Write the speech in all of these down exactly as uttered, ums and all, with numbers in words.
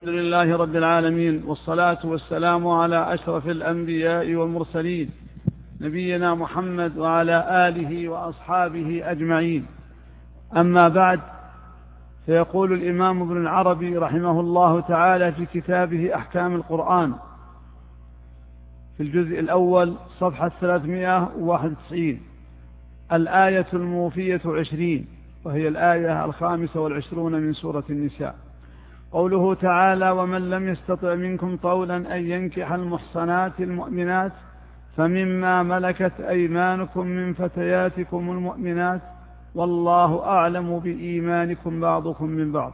الحمد لله رب العالمين، والصلاة والسلام على أشرف الأنبياء والمرسلين نبينا محمد وعلى آله وأصحابه أجمعين. أما بعد، فيقول الإمام ابن العربي رحمه الله تعالى في كتابه أحكام القرآن في الجزء الأول صفحة ثلاثمائة وواحد وتسعين: الآية الموفية عشرين، وهي الآية الخامسة والعشرون من سورة النساء. قوله تعالى: ومن لم يستطع منكم طولا أن ينكح المحصنات المؤمنات فمما ملكت أيمانكم من فتياتكم المؤمنات والله أعلم بإيمانكم بعضكم من بعض.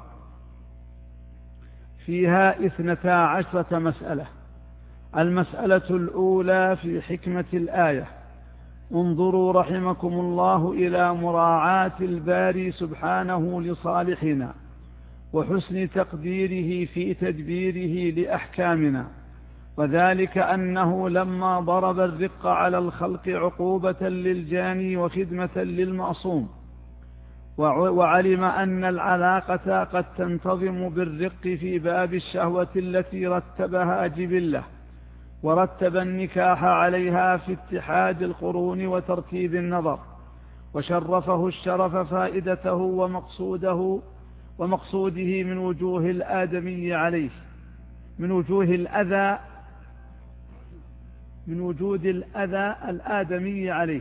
فيها اثنتا عشرة مسألة. المسألة الأولى في حكمة الآية. انظروا رحمكم الله إلى مراعاة الباري سبحانه لصالحنا وحسن تقديره في تدبيره لأحكامنا، وذلك أنه لما ضرب الرق على الخلق عقوبة للجاني وخدمة للمعصوم، وعلم أن العلاقة قد تنتظم بالرق في باب الشهوة التي رتبها جبلة، ورتب النكاح عليها في اتحاد القرون وترتيب النظر، وشرفه الشرف فائدته ومقصوده ومقصوده من وجوه الآدمي عليه من وجوه الأذى من وجود الأذى الآدمي عليه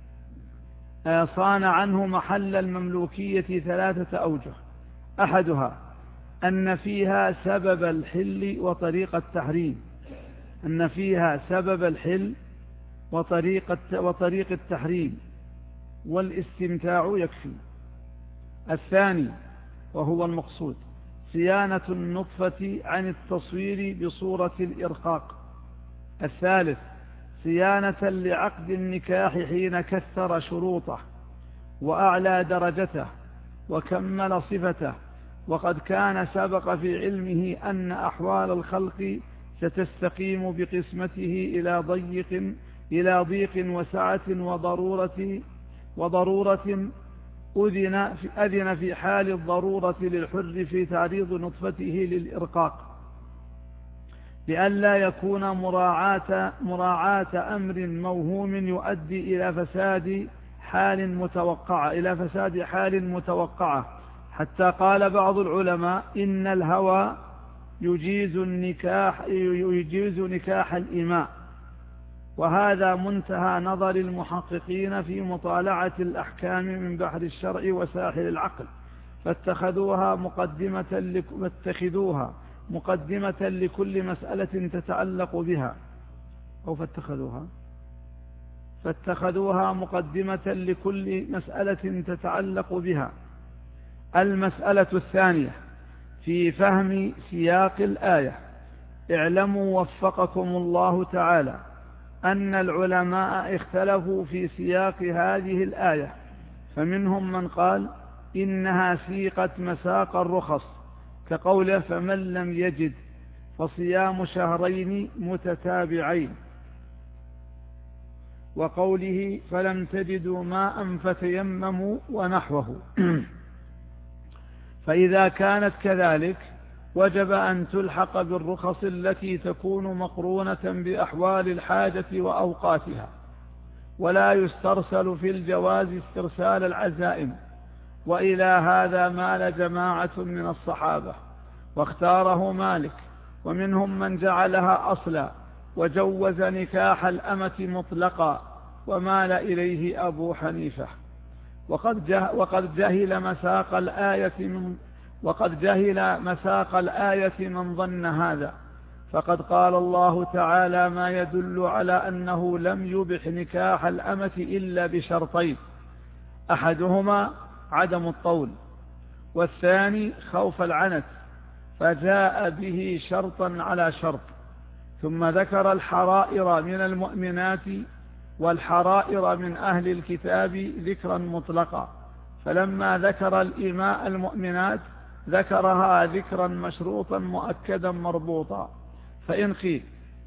صان عنه محل المملوكية ثلاثة أوجه. أحدها أن فيها سبب الحل وطريق التحريم أن فيها سبب الحل وطريق وطريق التحريم والاستمتاع يكفي. الثاني وهو المقصود صيانة النطفة عن التصوير بصورة الإرقاق. الثالث صيانة لعقد النكاح حين كثر شروطه وأعلى درجته وكمل صفته، وقد كان سبق في علمه أن أحوال الخلق ستستقيم بقسمته إلى ضيق إلى ضيق وسعة وضرورة وضرورة أذن في, أذن في حال الضرورة للحر في تعريض نطفته للإرقاق، لئلا يكون مراعاة, مراعاة أمر موهوم يؤدي إلى فساد حال متوقعة إلى فساد حال متوقعة حتى قال بعض العلماء إن الهوى يجيز النكاح يجيز نكاح الإماء. وهذا منتهى نظر المحققين في مطالعة الأحكام من بحر الشرع وساحل العقل، فاتخذوها مقدمة فاتخذوها مقدمة لكل مسألة تتعلق بها أو فاتخذوها فاتخذوها مقدمة لكل مسألة تتعلق بها. المسألة الثانية في فهم سياق الآية. اعلموا وفقكم الله تعالى أن العلماء اختلفوا في سياق هذه الآية، فمنهم من قال إنها سيقت مساق الرخص كقوله فمن لم يجد فصيام شهرين متتابعين، وقوله فلم تجدوا ماء فتيمموا ونحوه. فإذا كانت كذلك وجب أن تلحق بالرخص التي تكون مقرونة بأحوال الحاجة وأوقاتها، ولا يسترسل في الجواز استرسال العزائم. وإلى هذا مال جماعة من الصحابة واختاره مالك، ومنهم من جعلها أصلا وجوز نكاح الأمة مطلقا، ومال إليه أبو حنيفة. وقد جه وقد جهل مساق الآية من وقد جهل مساق الآية من ظن هذا، فقد قال الله تعالى ما يدل على أنه لم يبح نكاح الأمة إلا بشرطين: أحدهما عدم الطول، والثاني خوف العنت، فجاء به شرطا على شرط. ثم ذكر الحرائر من المؤمنات والحرائر من أهل الكتاب ذكرا مطلقا، فلما ذكر الإماء المؤمنات ذكرها ذكرا مشروطا مؤكدا مربوطا. فإن قيل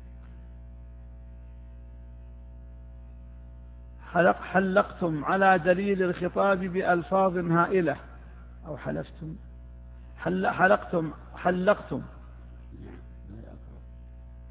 حلق حلقتم على دليل الخطاب بألفاظ هائلة أو حلفتم حل حلقتم حلقتم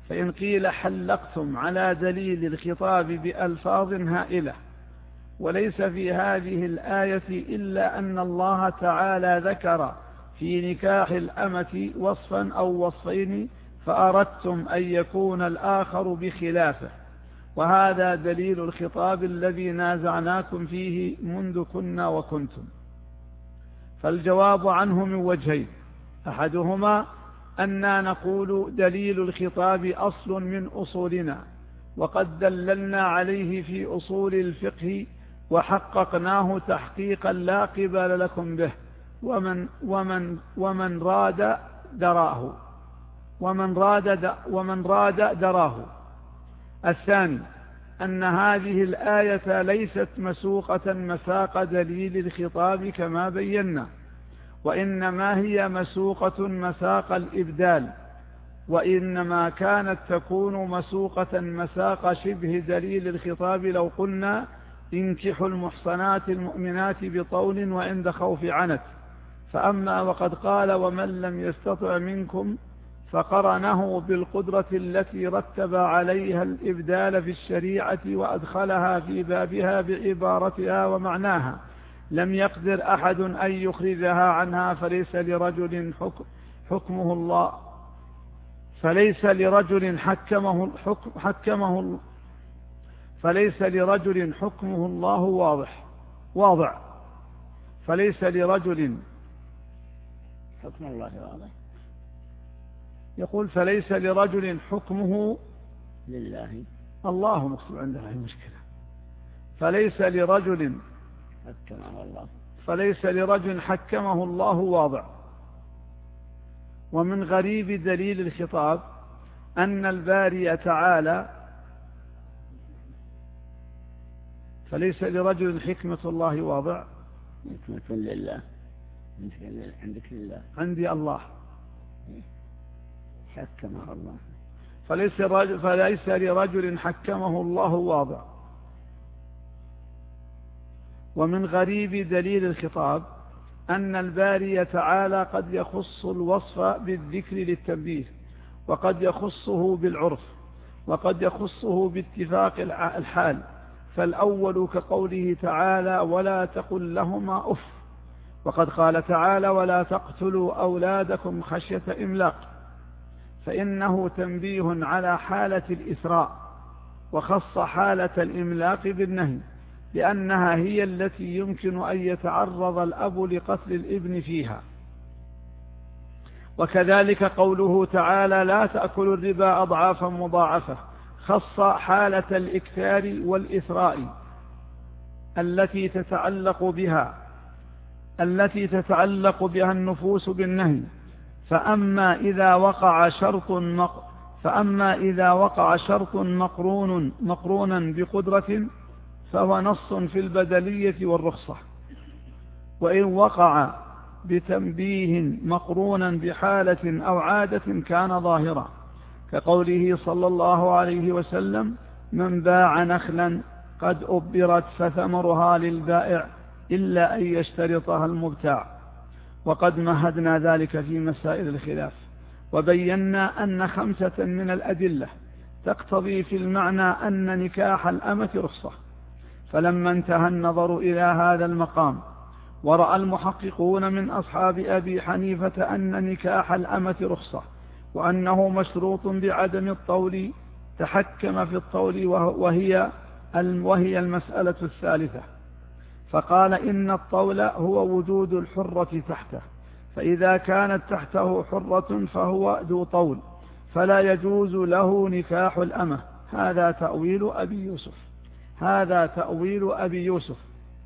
فإن قيل حلقتم على دليل الخطاب بألفاظ هائلة، وليس في هذه الآية إلا أن الله تعالى ذكر في نكاح الأمة وصفا أو وصفين فأردتم أن يكون الآخر بخلافه، وهذا دليل الخطاب الذي نازعناكم فيه منذ كنا وكنتم. فالجواب عنه من وجهين: أحدهما أننا نقول دليل الخطاب أصل من أصولنا، وقد دللنا عليه في أصول الفقه وحققناه تحقيقا لا قبل لكم به، ومن, ومن, ومن راد دراه ومن راد, ومن راد دراه. الثاني أن هذه الآية ليست مسوقة مساق دليل الخطاب كما بينا، وإنما هي مسوقة مساق الإبدال، وإنما كانت تكون مسوقة مساق شبه دليل الخطاب لو قلنا انكحوا المحصنات المؤمنات بطول وعند خوف عنت. فأما وقد قال ومن لم يستطع منكم فقرنه بالقدرة التي رتب عليها الإبدال في الشريعة وأدخلها في بابها بعبارتها ومعناها، لم يقدر أحد أن يخرجها عنها، فليس لرجل حكم حكمه الله فليس لرجل حكمه حكم حكمه فليس لرجل حكمه الله واضح واضع فليس لرجل حكم الله واضح يقول فليس لرجل حكمه لله الله مكتوب عندها مشكلة فليس لرجل حكمه الله فليس لرجل حكمه الله واضع. ومن غريب دليل الخطاب أن الباري تعالى فليس لرجل حكمة الله واضع حكمة لله عندك لله عندي الله حكمه الله فليس, رجل فليس لرجل حكمه الله واضع. ومن غريب دليل الخطاب أن الباري تعالى قد يخص الوصف بالذكر للتنبيه، وقد يخصه بالعرف، وقد يخصه باتفاق الحال. فالأول كقوله تعالى ولا تقل لهما أف، وقد قال تعالى ولا تقتلوا أولادكم خشية إملاق، فإنه تنبيه على حالة الإسراء، وخص حالة الإملاق بالنهي لأنها هي التي يمكن أن يتعرض الأب لقتل الابن فيها. وكذلك قوله تعالى لا تأكلوا الربا أضعافا مضاعفة، خص حالة الإكثار والإثراء التي تتعلق بها التي تتعلق بها النفوس بالنهي. فأما إذا وقع شرط مق فأما إذا وقع شرط مقرون مقرونا بقدرة فهو نص في البدلية والرخصة، وإن وقع بتنبيه مقرونا بحالة أو عادة كان ظاهرا، كقوله صلى الله عليه وسلم من باع نخلا قد أبرت فثمرها للبائع إلا أن يشترطها المبتاع. وقد مهدنا ذلك في مسائل الخلاف، وبينا أن خمسة من الأدلة تقتضي في المعنى أن نكاح الأمة رخصة. فلما انتهى النظر إلى هذا المقام ورأى المحققون من أصحاب أبي حنيفة أن نكاح الأمة رخصة وأنه مشروط بعدم الطول، تحكم في الطول وهي وهي المسألة الثالثة، فقال إن الطول هو وجود الحرة تحته، فإذا كانت تحته حرة فهو ذو طول فلا يجوز له نكاح الأمة. هذا تأويل أبي يوسف هذا تأويل أبي يوسف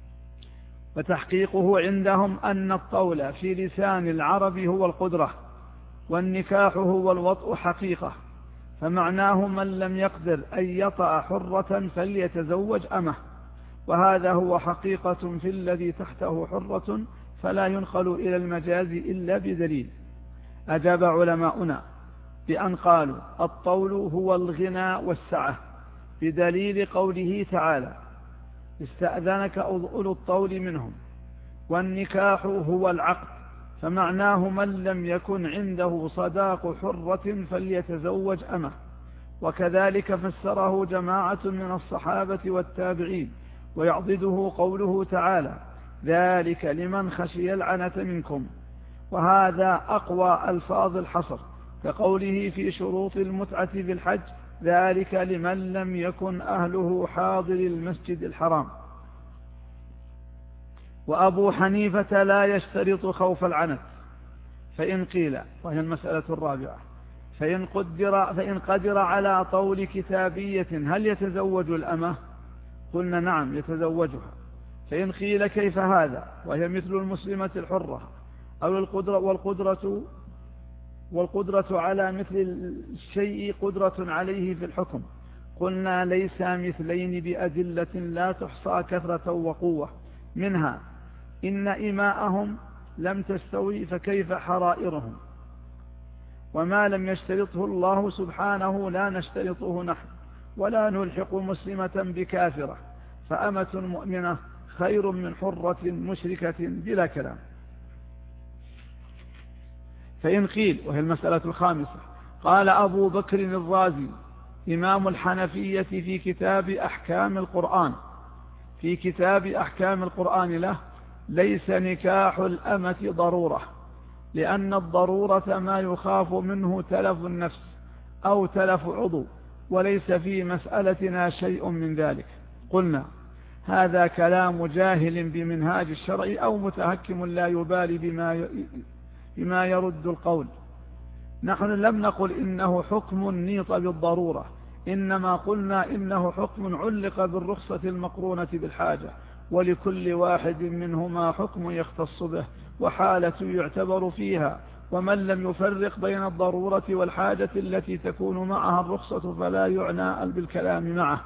وتحقيقه عندهم أن الطول في لسان العرب هو القدرة، والنكاح هو الوطء حقيقة، فمعناه من لم يقدر أن يطأ حرة فليتزوج أمه، وهذا هو حقيقة في الذي تحته حرة، فلا ينقل إلى المجاز إلا بدليل. أجاب علماؤنا بأن قالوا الطول هو الغنى والسعة بدليل قوله تعالى استأذنك أولو الطول منهم، والنكاح هو العقد، فمعناه من لم يكن عنده صداق حرة فليتزوج أمه، وكذلك فسره جماعة من الصحابة والتابعين، ويعضده قوله تعالى: ذلك لمن خشي العنة منكم، وهذا أقوى ألفاظ الحصر، كقوله في شروط المتعة بالحج: ذلك لمن لم يكن أهله حاضر المسجد الحرام. وأبو حنيفة لا يشترط خوف العنة، فإن قيل، وهي المسألة الرابعة، فإن قدر, فإن قدر على طول كتابية هل يتزوج الأمة؟ قلنا نعم يتزوجها. فإن قيل كيف هذا وهي مثل المسلمة الحرة، أو القدرة والقدرة والقدرة على مثل الشيء قدرة عليه في الحكم؟ قلنا ليس مثلين بأدلة لا تحصى كثرة وقوة، منها إن إماءهم لم تستوي فكيف حرائرهم، وما لم يشترطه الله سبحانه لا نشترطه نحن، ولا نلحق مسلمة بكافرة، فأمة مؤمنة خير من حرة مشركة بلا كلام. فإن قيل، وهي المسألة الخامسة، قال أبو بكر الرازي إمام الحنفية في كتاب أحكام القرآن في كتاب أحكام القرآن له: ليس نكاح الأمة ضرورة، لأن الضرورة ما يخاف منه تلف النفس أو تلف عضو، وليس في مسألتنا شيء من ذلك. قلنا هذا كلام جاهل بمنهاج الشرع أو متهكم لا يبالي بما بما يرد القول. نحن لم نقل إنه حكم نيط بالضرورة، إنما قلنا إنه حكم علق بالرخصة المقرونة بالحاجة، ولكل واحد منهما حكم يختص به وحالة يعتبر فيها، ومن لم يفرق بين الضرورة والحاجة التي تكون معها الرخصة فلا يعنى بالكلام معه،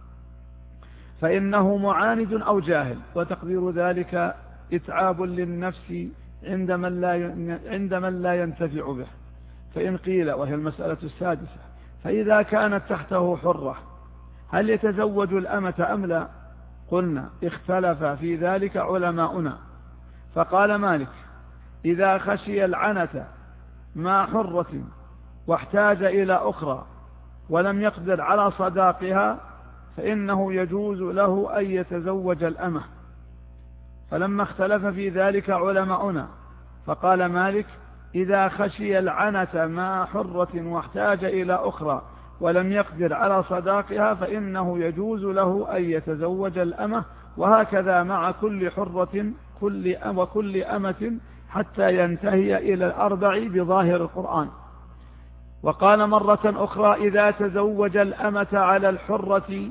فإنه معاند أو جاهل، وتقدير ذلك إتعاب للنفس عند من لا عند من لا ينتفع به. فإن قيل، وهي المسألة السادسة، فإذا كانت تحته حرة هل يتزوج الأمة أم لا؟ قلنا اختلف في ذلك علماؤنا، فقال مالك: إذا خشي العنة مع حرة واحتاج إلى أخرى ولم يقدر على صداقها فإنه يجوز له أن يتزوج الأمة. فلما اختلف في ذلك علماؤنا فقال مالك: إذا خشي العنة مع حرة واحتاج إلى أخرى ولم يقدر على صداقها فإنه يجوز له أن يتزوج الأمة، وهكذا مع كل حرة كل وكل أمة حتى ينتهي إلى الأربع بظاهر القرآن. وقال مرة أخرى: إذا تزوج الأمة على الحرة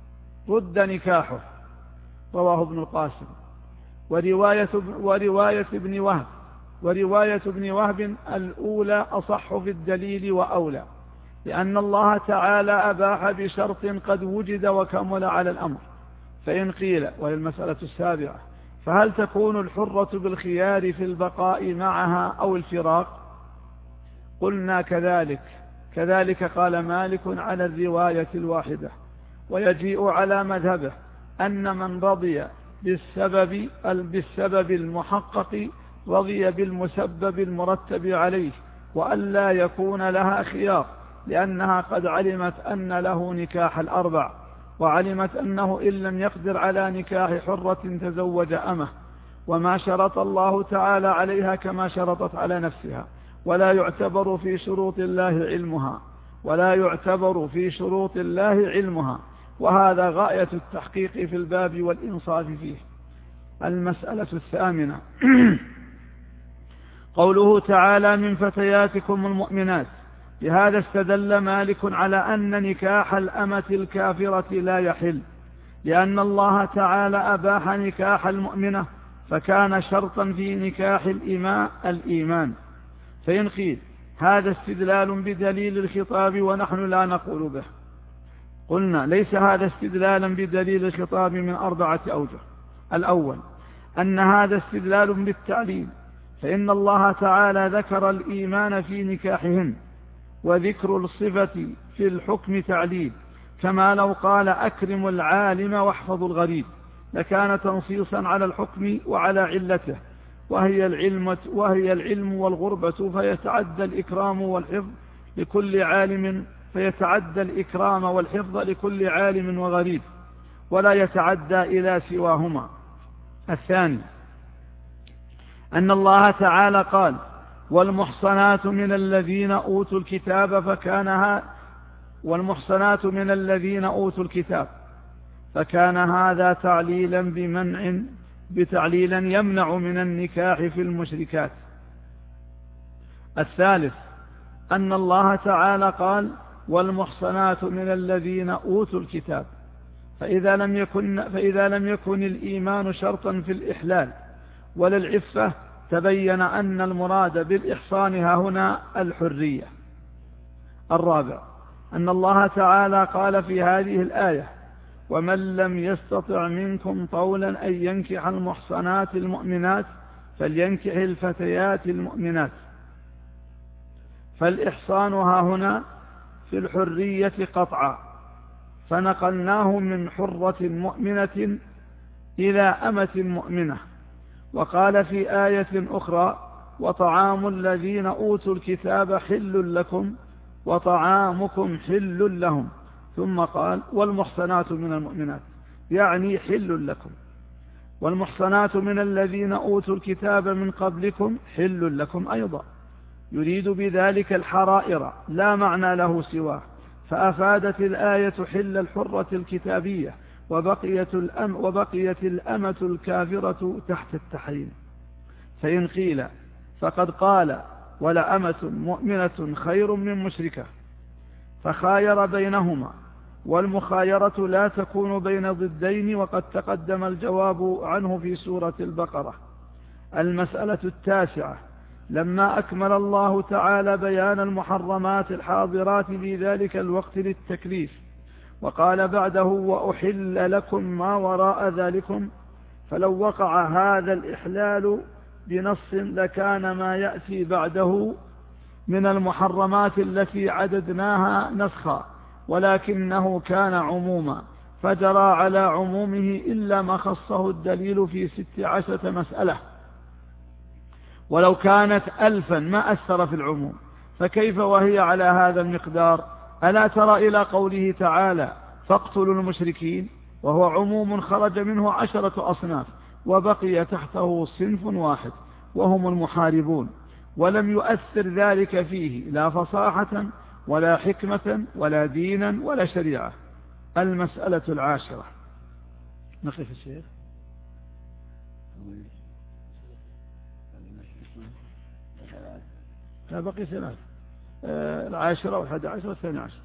رد نكاحه، رواه ابن القاسم. ورواية, ورواية ابن وهب ورواية ابن وهب الأولى أصح في الدليل وأولى، لأن الله تعالى أباح بشرط قد وجد وكمل على الأمر. فإن قيل، وهي المسألة السابعة، فهل تكون الحرة بالخيار في البقاء معها أو الفراق؟ قلنا كذلك كذلك قال مالك على الرواية الواحدة، ويجيء على مذهبه أن من رضي بالسبب بالسبب المحقق رضي بالمسبب المرتب عليه، وأن لا يكون لها خيار، لأنها قد علمت أن له نكاح الأربع، وعلمت أنه إن لم يقدر على نكاح حرة تزوج أمه، وما شرط الله تعالى عليها كما شرطت على نفسها، ولا يعتبر في شروط الله علمها ولا يعتبر في شروط الله علمها وهذا غاية التحقيق في الباب والإنصاف فيه. المسألة الثامنة قوله تعالى: من فتياتكم المؤمنات. بهذا استدل مالك على أن نكاح الأمة الكافرة لا يحل، لأن الله تعالى أباح نكاح المؤمنة، فكان شرطا في نكاح الإماء الإيمان. فإن قيل هذا استدلال بدليل الخطاب ونحن لا نقول به، قلنا ليس هذا استدلالا بدليل الخطاب من أربعة أوجه. الأول أن هذا استدلال بالتعليل، فإن الله تعالى ذكر الإيمان في نكاحهن، وذكر الصفة في الحكم تعليل، كما لو قال: أكرم العالم واحفظ الغريب، لكان تنصيصا على الحكم وعلى علته، وهي العلم, وهي العلم والغربة، فيتعدى الإكرام والحفظ لكل عالم فيتعدى الإكرام والحفظ لكل عالم وغريب ولا يتعدى إلى سواهما. الثاني أن الله تعالى قال والمحصنات من الذين أوتوا الكتاب فكانها والمحصنات من الذين أوتوا الكتاب فكان هذا تعليلا بمنع بتعليلا يمنع من النكاح في المشركات. الثالث أن الله تعالى قال والمحصنات من الذين أوتوا الكتاب فإذا لم يكن, فإذا لم يكن الإيمان شرطا في الإحلال ولا العفة تبين أن المراد بالإحصان هنا الحرية. الرابع أن الله تعالى قال في هذه الآية ومن لم يستطع منكم طولا أن ينكح المحصنات المؤمنات فلينكح الفتيات المؤمنات، فالإحصان ها هنا في الحرية قطعا، فنقلناه من حرة مؤمنة إلى أمة مؤمنة. وقال في آية أخرى وطعام الذين أوتوا الكتاب حل لكم وطعامكم حل لهم، ثم قال والمحصنات من المؤمنات، يعني حل لكم، والمحصنات من الذين أوتوا الكتاب من قبلكم حل لكم أيضا، يريد بذلك الحرائر لا معنى له سواه، فأفادت الآية حل الحرة الكتابية وبقيت, الأم وبقيت الأمة الكافرة تحت التحريم. فإن قيل فقد قال ولأمة مؤمنة خير من مشركة فخاير بينهما، والمخايرة لا تكون بين ضدين وقد تقدم الجواب عنه في سورة البقرة. المسألة التاسعة لما أكمل الله تعالى بيان المحرمات الحاضرات في ذلك الوقت للتكليف وقال بعده وأحل لكم ما وراء ذلكم، فلو وقع هذا الإحلال بنص لكان ما يأتي بعده من المحرمات التي عددناها نسخا، ولكنه كان عموما فجرى على عمومه إلا ما خصه الدليل في ست عشرة مسألة، ولو كانت ألفا ما أثر في العموم، فكيف وهي على هذا المقدار؟ ألا ترى إلى قوله تعالى فاقتلوا المشركين، وهو عموم خرج منه عشرة أصناف وبقي تحته صنف واحد وهم المحاربون، ولم يؤثر ذلك فيه لا فصاحة ولا حكمة ولا دينا ولا شريعة. المسألة العاشرة نقف الشيخ لا بقي ثلاث آه العاشرة والحادي عشر والثاني عشر.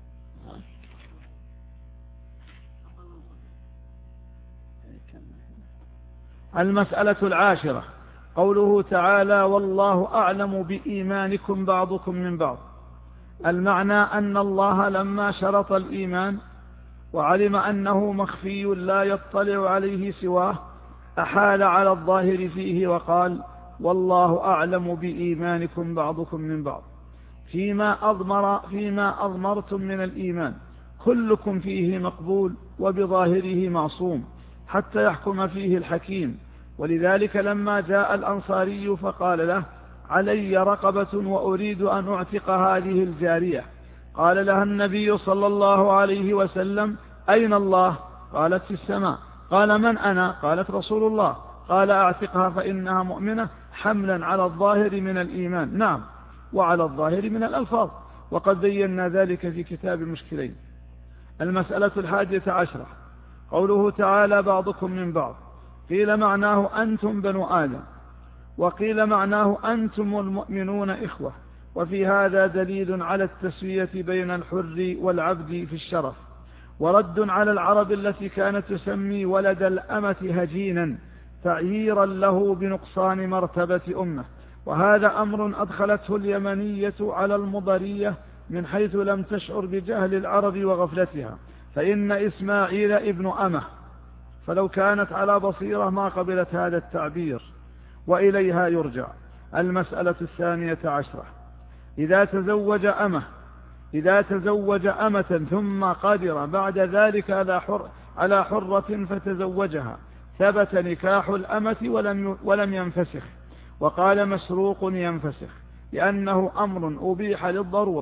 المسألة العاشرة قوله تعالى والله أعلم بإيمانكم بعضكم من بعض. المعنى أن الله لما شرط الإيمان وعلم أنه مخفي لا يطلع عليه سواه أحال على الظاهر فيه وقال والله أعلم بإيمانكم بعضكم من بعض، فيما أضمر فيما أضمرتم من الإيمان كلكم فيه مقبول وبظاهره معصوم حتى يحكم فيه الحكيم. ولذلك لما جاء الأنصاري فقال له علي رقبة وأريد أن أعتق هذه الجارية، قال لها النبي صلى الله عليه وسلم أين الله؟ قالت في السماء. قال من أنا؟ قالت رسول الله. قال أعتقها فإنها مؤمنة، حملا على الظاهر من الإيمان، نعم، وعلى الظاهر من الألفاظ، وقد بينا ذلك في كتاب المشكلين. المسألة الحادية عشرة قوله تعالى بعضكم من بعض، قيل معناه أنتم بنو آدم، وقيل معناه أنتم المؤمنون إخوة، وفي هذا دليل على التسوية بين الحر والعبد في الشرف، ورد على العرب التي كانت تسمي ولد الأمة هجينا تعييرا له بنقصان مرتبة أمه، وهذا أمر أدخلته اليمنية على المضرية من حيث لم تشعر بجهل العرب وغفلتها، فإن إسماعيل ابن أمه، فلو كانت على بصيرة ما قبلت هذا التعبير، وإليها يرجع. المسألة الثانية عشرة إذا تزوج أمه إذا تزوج أمة ثم قدر بعد ذلك على حر على حرة فتزوجها ثبت نكاح الأمة ولم ولم ينفسخ. وقال مسروق ينفسخ لأنه أمر أبيح للضرورة،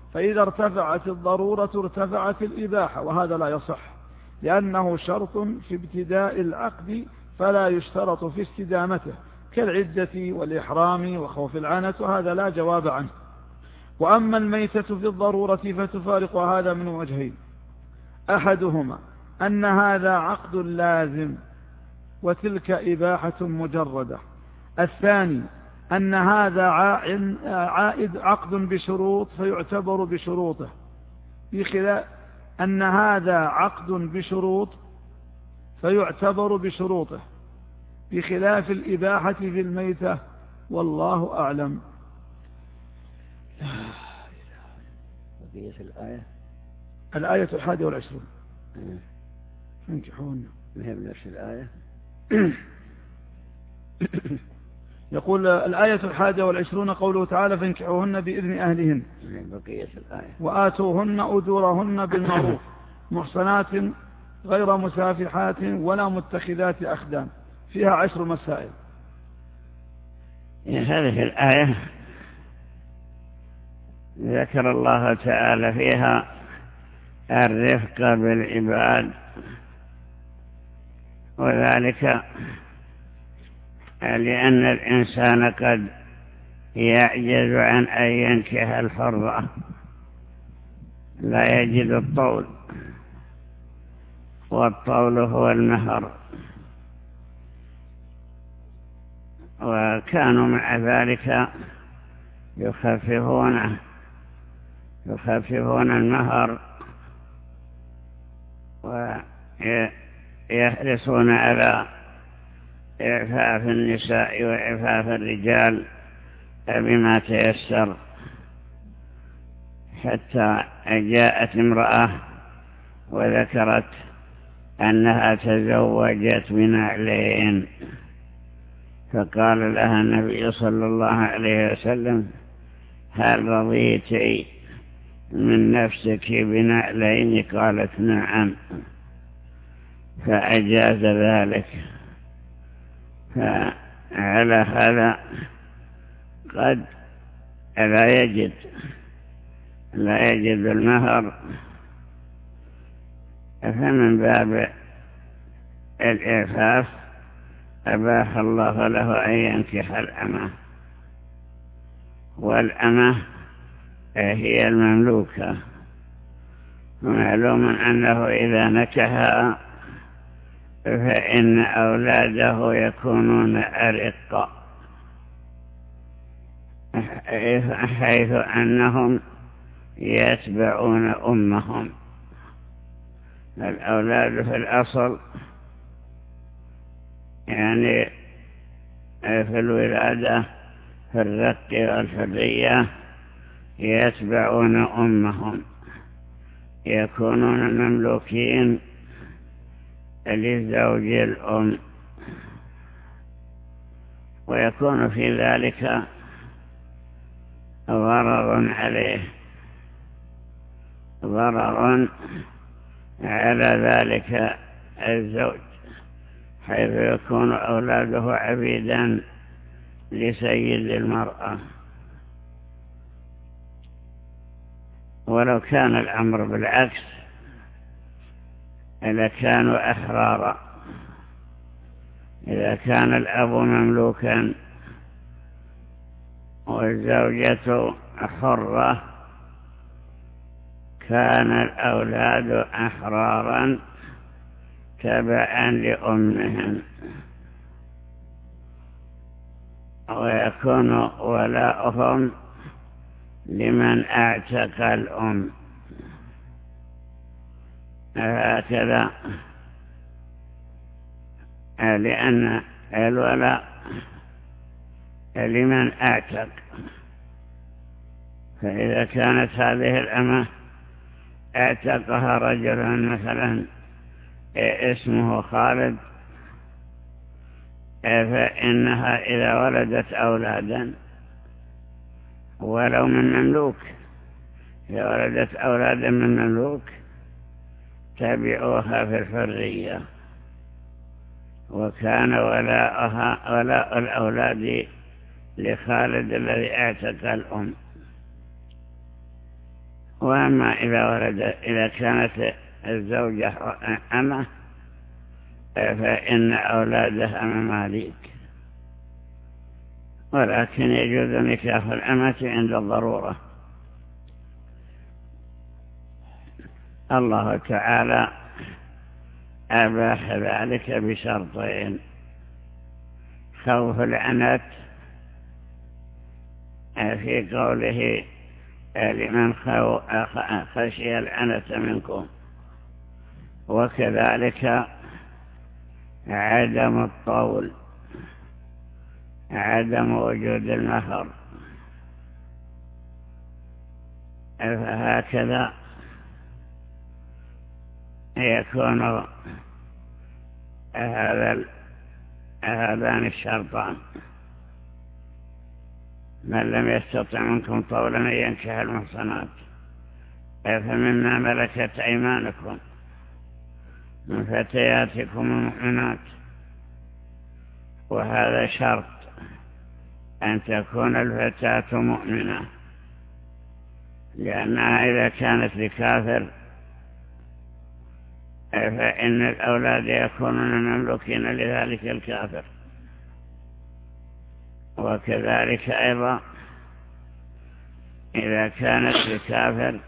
فإذا ارتفعت الضرورة ارتفعت الإباحة، وهذا لا يصح لأنه شرط في ابتداء العقد فلا يشترط في استدامته، كالعدة والإحرام وخوف العنة، وهذا لا جواب عنه. وأما الميتة في الضرورة فتفارق هذا من وجهين: أحدهما أن هذا عقد لازم وتلك إباحة مجردة. الثاني أن هذا عائد عقد بشروط فيعتبر بشروطه، بخلاف أن هذا عقد بشروط فيعتبر بشروطه بخلاف الإباحة في الميتة، والله أعلم. بقية الآية الآية الحادية والعشرون فانكحوهن. ما هي بنفس الآية؟ يقول الآية الحادية والعشرون قوله تعالى: فانكحوهن بإذن أهلهن. بقية الآية: وآتوهن أجورهن بالمعروف محصنات غير مسافحات ولا متخذات أخدان. فيها عشر مسائل. هذه الآية ذكر الله تعالى فيها الرفق بالعباد، وذلك لأن الإنسان قد يعجز عن أن ينكح الحرة، لا يجد الطول، والطول هو المهر، وكانوا مع ذلك يخففون يخففون المهر ويحرصون على إعفاف النساء وإعفاف الرجال بما تيسر، حتى جاءت امرأة وذكرت أنها تزوجت بنعلين، فقال لها النبي صلى الله عليه وسلم: هل رضيت من نفسك بنعلين؟ قالت: نعم، فأجاز ذلك. فعلى هذا قد لا يجد لا يجد المهر، فمن باب الإعفاف أباح الله له أن ينكح الأمة، والأمة هي المملوكة، ومعلوم أنه إذا نكحها فإن أولاده يكونون أرقا، حيث أنهم يتبعون أمهم. الأولاد في الأصل يعني في الولادة في الرق والحرية يتبعون أمهم، يكونون مملوكين لزوج الأم، ويكون في ذلك ضرر عليه ضرر على ذلك الزوج، حيث يكون أولاده عبيدا لسيد المرأة. ولو كان الأمر بالعكس لكانوا أحرارا. إذا كان الأب مملوكا والزوجة حرة كان الأولاد أحرارا تبعا لأمهم، ويكون ولاؤهم لمن اعتق الأم. هكذا، لأن الولاء لمن اعتق، فإذا كانت هذه الأمة اعتقها رجل مثلا اسمه خالد، فإنها إذا ولدت أولادا ولو من مملوك، إذا ولدت أولادا من مملوك تبعوها في الحرية، وكان ولاءها ولاء الأولاد لخالد الذي اعتق الأم. وأما إذا ولد إذا كانت الزوجة أمه فإن أولادها مماليك، ولكن يجوز نكاح الأمة عند الضرورة. الله تعالى أباح ذلك بشرطين: خوف العنت في قوله لمن خشي العنت منكم، وكذلك عدم الطول، عدم وجود المهر. فهكذا يكون هذا هذان الشرطان: من لم يستطع منكم طولا أن ينكح المحصنات فمما ملكت أيمانكم من فتياتكم المؤمنات. وهذا شرط أن تكون الفتاة مؤمنة، لأنها إذا كانت لكافر فإن الأولاد يكونون مملوكين لذلك الكافر. وكذلك أيضا إذا كانت لكافر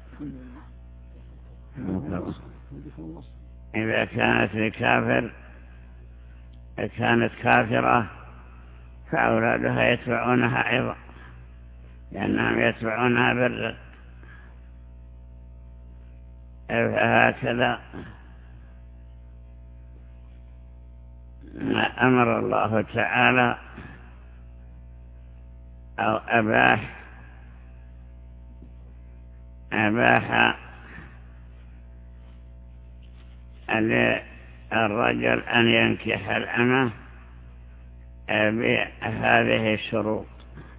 إذا كانت لكافر كانت كافرة فأولادها يتبعونها أيضا، لأنهم يتبعونها بالرق. فهكذا أمر الله تعالى أو أباح أباح للرجل أن ينكح الأمة بهذه الشروط: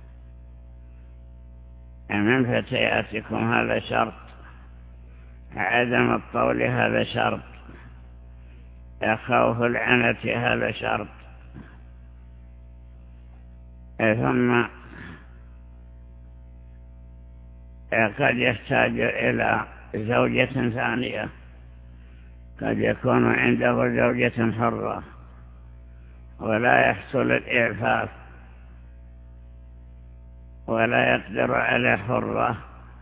من فتياتكم هذا شرط، عدم الطول هذا شرط، خوف العنة هذا شرط، ثم قد يحتاج إلى زوجة ثانية، قد يكون عنده زوجة حرة ولا يحصل الإعفاف ولا يقدر على حرة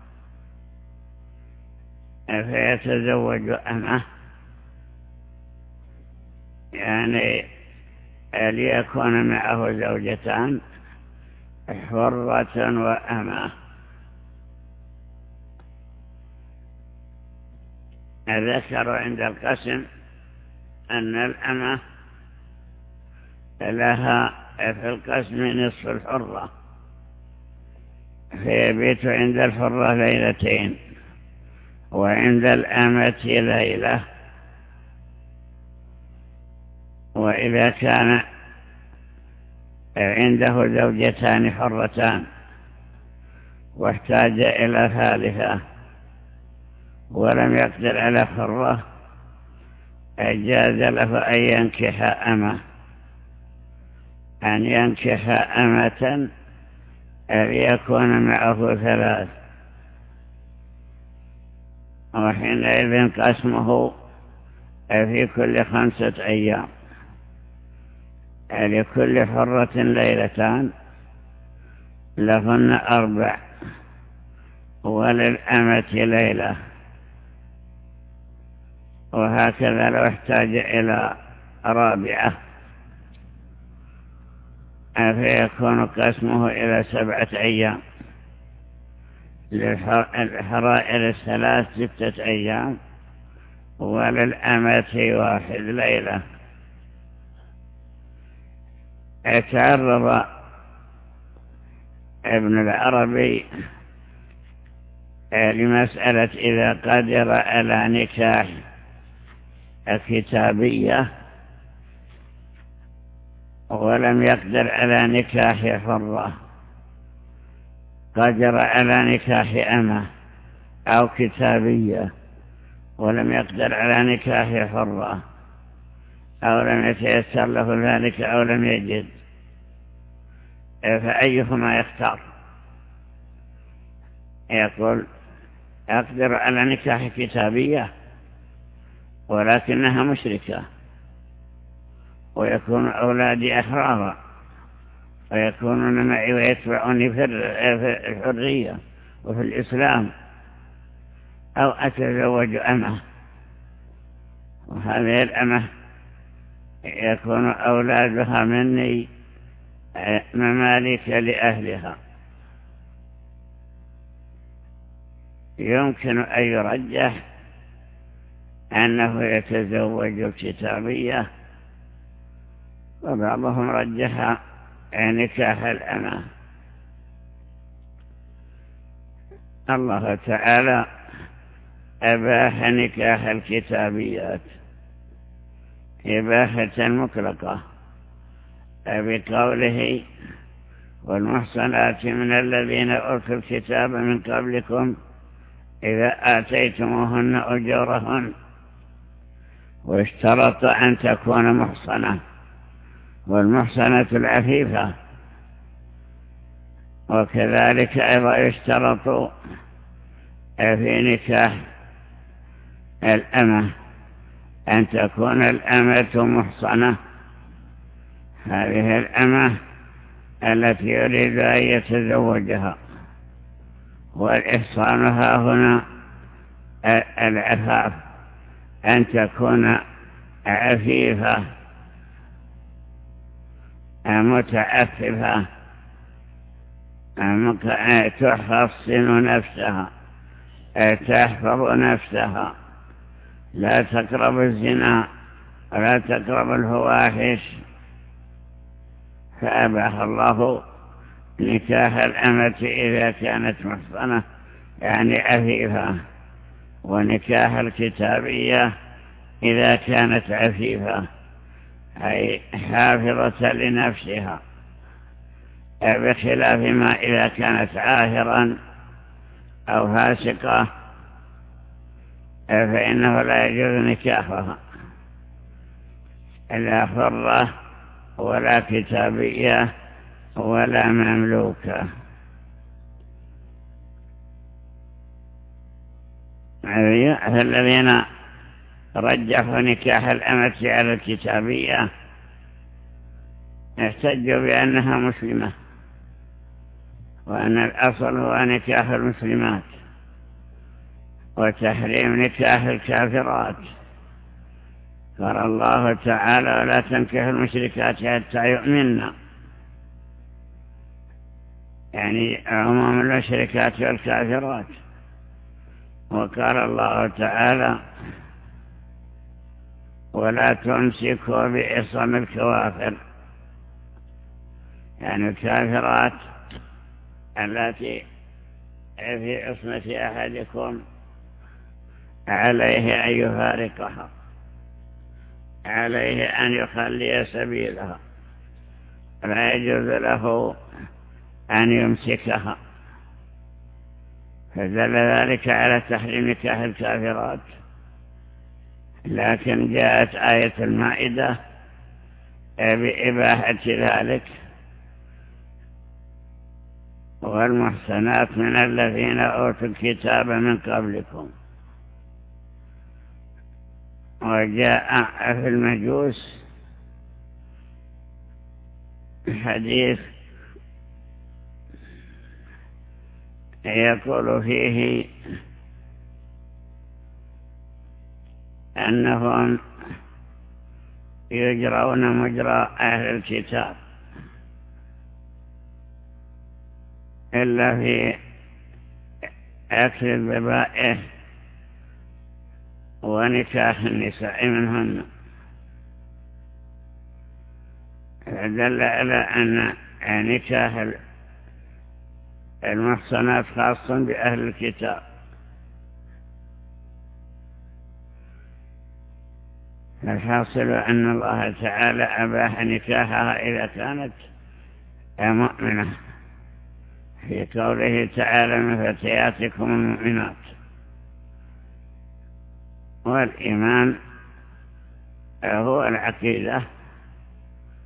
فيتزوج أمه، يعني ليكون معه زوجتان حرة وأمه. ذكروا عند القسم أن الأمة لها في القسم نصف الحرة، فيبيت عند الحرة ليلتين وعند الأمة ليلة. وإذا كان عنده زوجتان حرتان واحتاج إلى ثالثة ولم يقدر على حرة جاز له أن ينكح أمة أن ينكح أمة ليكون معه ثلاث، وحينئذ قسمه في كل خمسة أيام، لكل حرة ليلتان لهن أربع وللأمة ليلة. وهكذا لو احتاج إلى رابعة فيكون قسمه إلى سبعة أيام، للحرائر الثلاث ستة أيام وللأمة واحد ليلة. تعرض ابن العربي لمسألة إذا قدر على نكاح كتابية ولم يقدر على نكاح حرة، قدر على نكاح أمة أو كتابية ولم يقدر على نكاح حرة، أو لم يتيسر له ذلك أو لم يجد، فأيهما يختار؟ يقول أقدر على نكاح كتابية ولكنها مشركة، ويكون أولادي أحرارا ويكونون معي ويتبعوني في الحرية وفي الإسلام، أو أتزوج أمه، وهذه الأمة يكون أولادها مني ممالك لأهلها. يمكن أن يرجح أنه يتزوج الكتابية، وبعضهم رجح نكاح الأمة. الله تعالى أباح نكاح الكتابيات إباحة مطلقة بقوله: والمحصنات من الذين أوتوا الكتاب من قبلكم إذا آتيتموهن أجورهن، واشترط أن تكون محصنة، والمحصنة العفيفة. وكذلك أيضا يشترط في نكاح الأمة أن تكون الأمة محصنة، هذه الأمة التي يريد أن يتزوجها. والإحصان ها هنا العفاف، أن تكون عفيفة متعففة تحصن نفسها، تحفظ نفسها، لا تقرب الزنا ولا تقرب الفواحش. فأباح الله نكاح الأمة إذا كانت محصنة يعني عفيفة، ونكاح الكتابية إذا كانت عفيفة أي حافظة لنفسها، بخلاف ما إذا كانت عاهرا أو فاسقة فإنه لا يجوز نكاحها، لا حرة ولا كتابية ولا مملوكة. الذين رجحوا نكاح الأمة على الكتابية احتجوا بأنها مسلمة، وأن الأصل هو نكاح المسلمات وتحريم نكاح الكافرات. قال الله تعالى: ولا تنكحوا المشركات حتى يؤمنن، يعني عموم المشركات والكافرات. وقال الله تعالى: ولا تمسكوا بعصم الكوافر، يعني الكافرات التي في عصمة أحدكم عليه أن يفارقها، عليه أن يخلي سبيلها، لا يجوز له أن يمسكها. فدل ذلك على تحريم نكاح الكافرات. لكن جاءت آية المائدة بإباحة ذلك: والمحسنات من الذين أوتوا الكتاب من قبلكم. وجاء في المجوس حديث يقول فيه أنهم يجرون مجرى أهل الكتاب إلا في أكل الذبائح ونكاح النساء منهن. دل على أن نكاح المحصنات خاص بأهل الكتاب. الحاصل أن الله تعالى أباح نكاحها إذا كانت مؤمنة، في قوله تعالى: من فتياتكم المؤمنات. والإيمان هو العقيدة.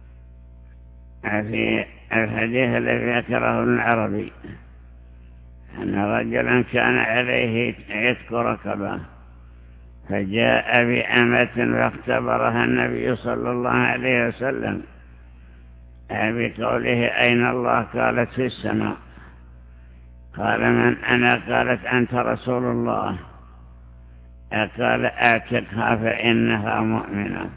في الحديث الذي ذكره ابن العربي: أن رجلا كان عليه عتق رقبة فجاء بأمة فاختبرها النبي صلى الله عليه وسلم بقوله أين الله؟ قالت في السماء. قال من أنا؟ قالت أنت رسول الله. قال أعتقها فإنها مؤمنة.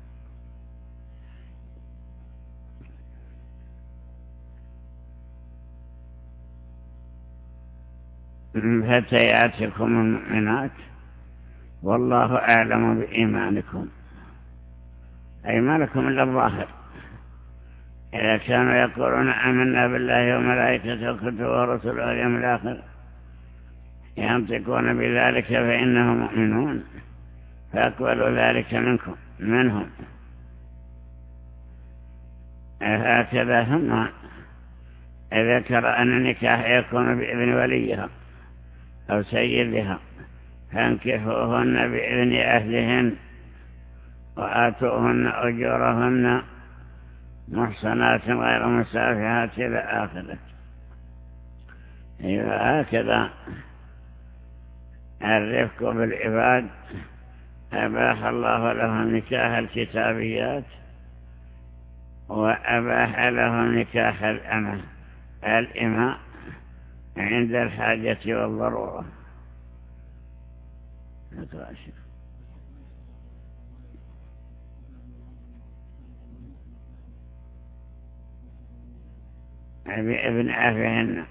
فتياتكم المؤمنات والله أعلم بإيمانكم، أي ما لكم إلا الظاهر. إذا كانوا يقولون آمنا بالله وملائكته وكتبه ورسله واليوم الآخر ينطقون بذلك فإنهم مؤمنون، فأقبلوا ذلك منكم منهم. هكذا ثم ذكر أن النكاح يكون بإذن وليها أو سيدها، فانكحوهن بإذن أهلهن وآتوهن أجورهن محصنات غير مسافحات إلى آخره. هكذا الرفق بالعباد أباح الله لهم نكاح الكتابيات وأباح لهم نكاح الأمة الإماء عند الحاجة والضرورة. بابن عافهن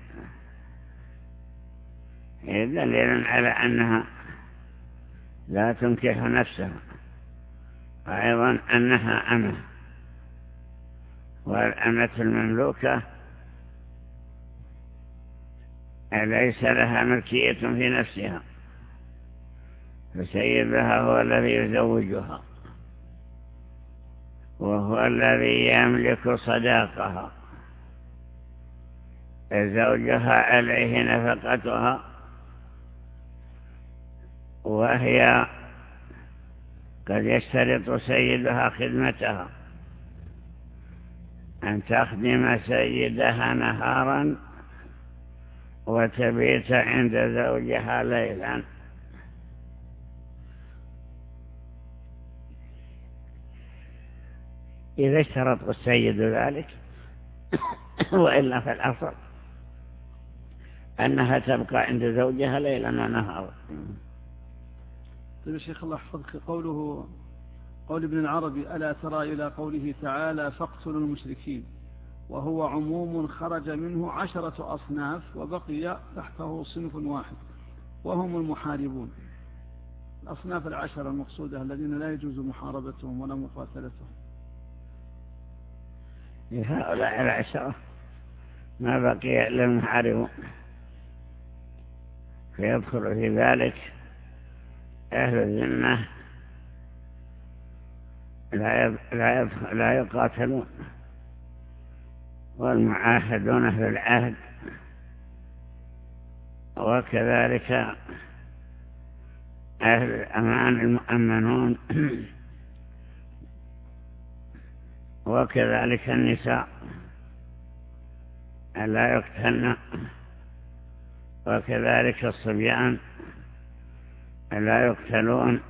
دليل على أنها لا تنكح نفسها، وأيضا أنها أمة، والأمة المملوكة ليس لها ملكية في نفسها، فسيدها هو الذي يزوجها وهو الذي يملك صداقها. زوجها عليه نفقتها، وهي قد يشترط سيدها خدمتها، أن تخدم سيدها نهارا وتبيت عند زوجها ليلا. إذا اشترط السيد ذلك وإلا فالأصل أنها تبقى عند زوجها ليلا ونهارا. طيب يا شيخ الله يحفظك، قوله قول ابن العربي ألا ترى إلى قوله تعالى فاقتلوا المشركين، وهو عموم خرج منه عشرة أصناف وبقي تحته صنف واحد وهم المحاربون. الأصناف العشرة المقصودة الذين لا يجوز محاربتهم ولا مقاتلتهم. هؤلاء العشرة ما بقي إلا المحاربون، فيدخل في ذلك أهل الذمة لا لا يقاتلون، والمعاهدون أهل العهد، وكذلك أهل الأمان المؤمنون، وكذلك النساء لا يقتلن، وكذلك الصبيان لا يقتلون،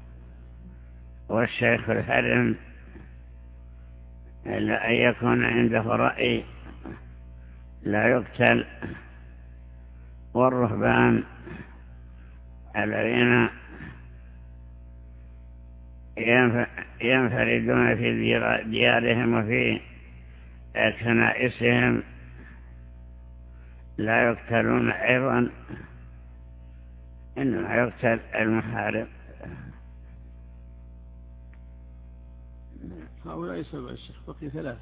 والشيخ الحرم إلا أن يكون عنده رأي لا يقتل، والرهبان الذين ينفردون في ديارهم وفي كنائسهم لا يقتلون أيضا، إنما يقتل المحارب. هؤلاء سبع الشيخ، بقي ثلاثة.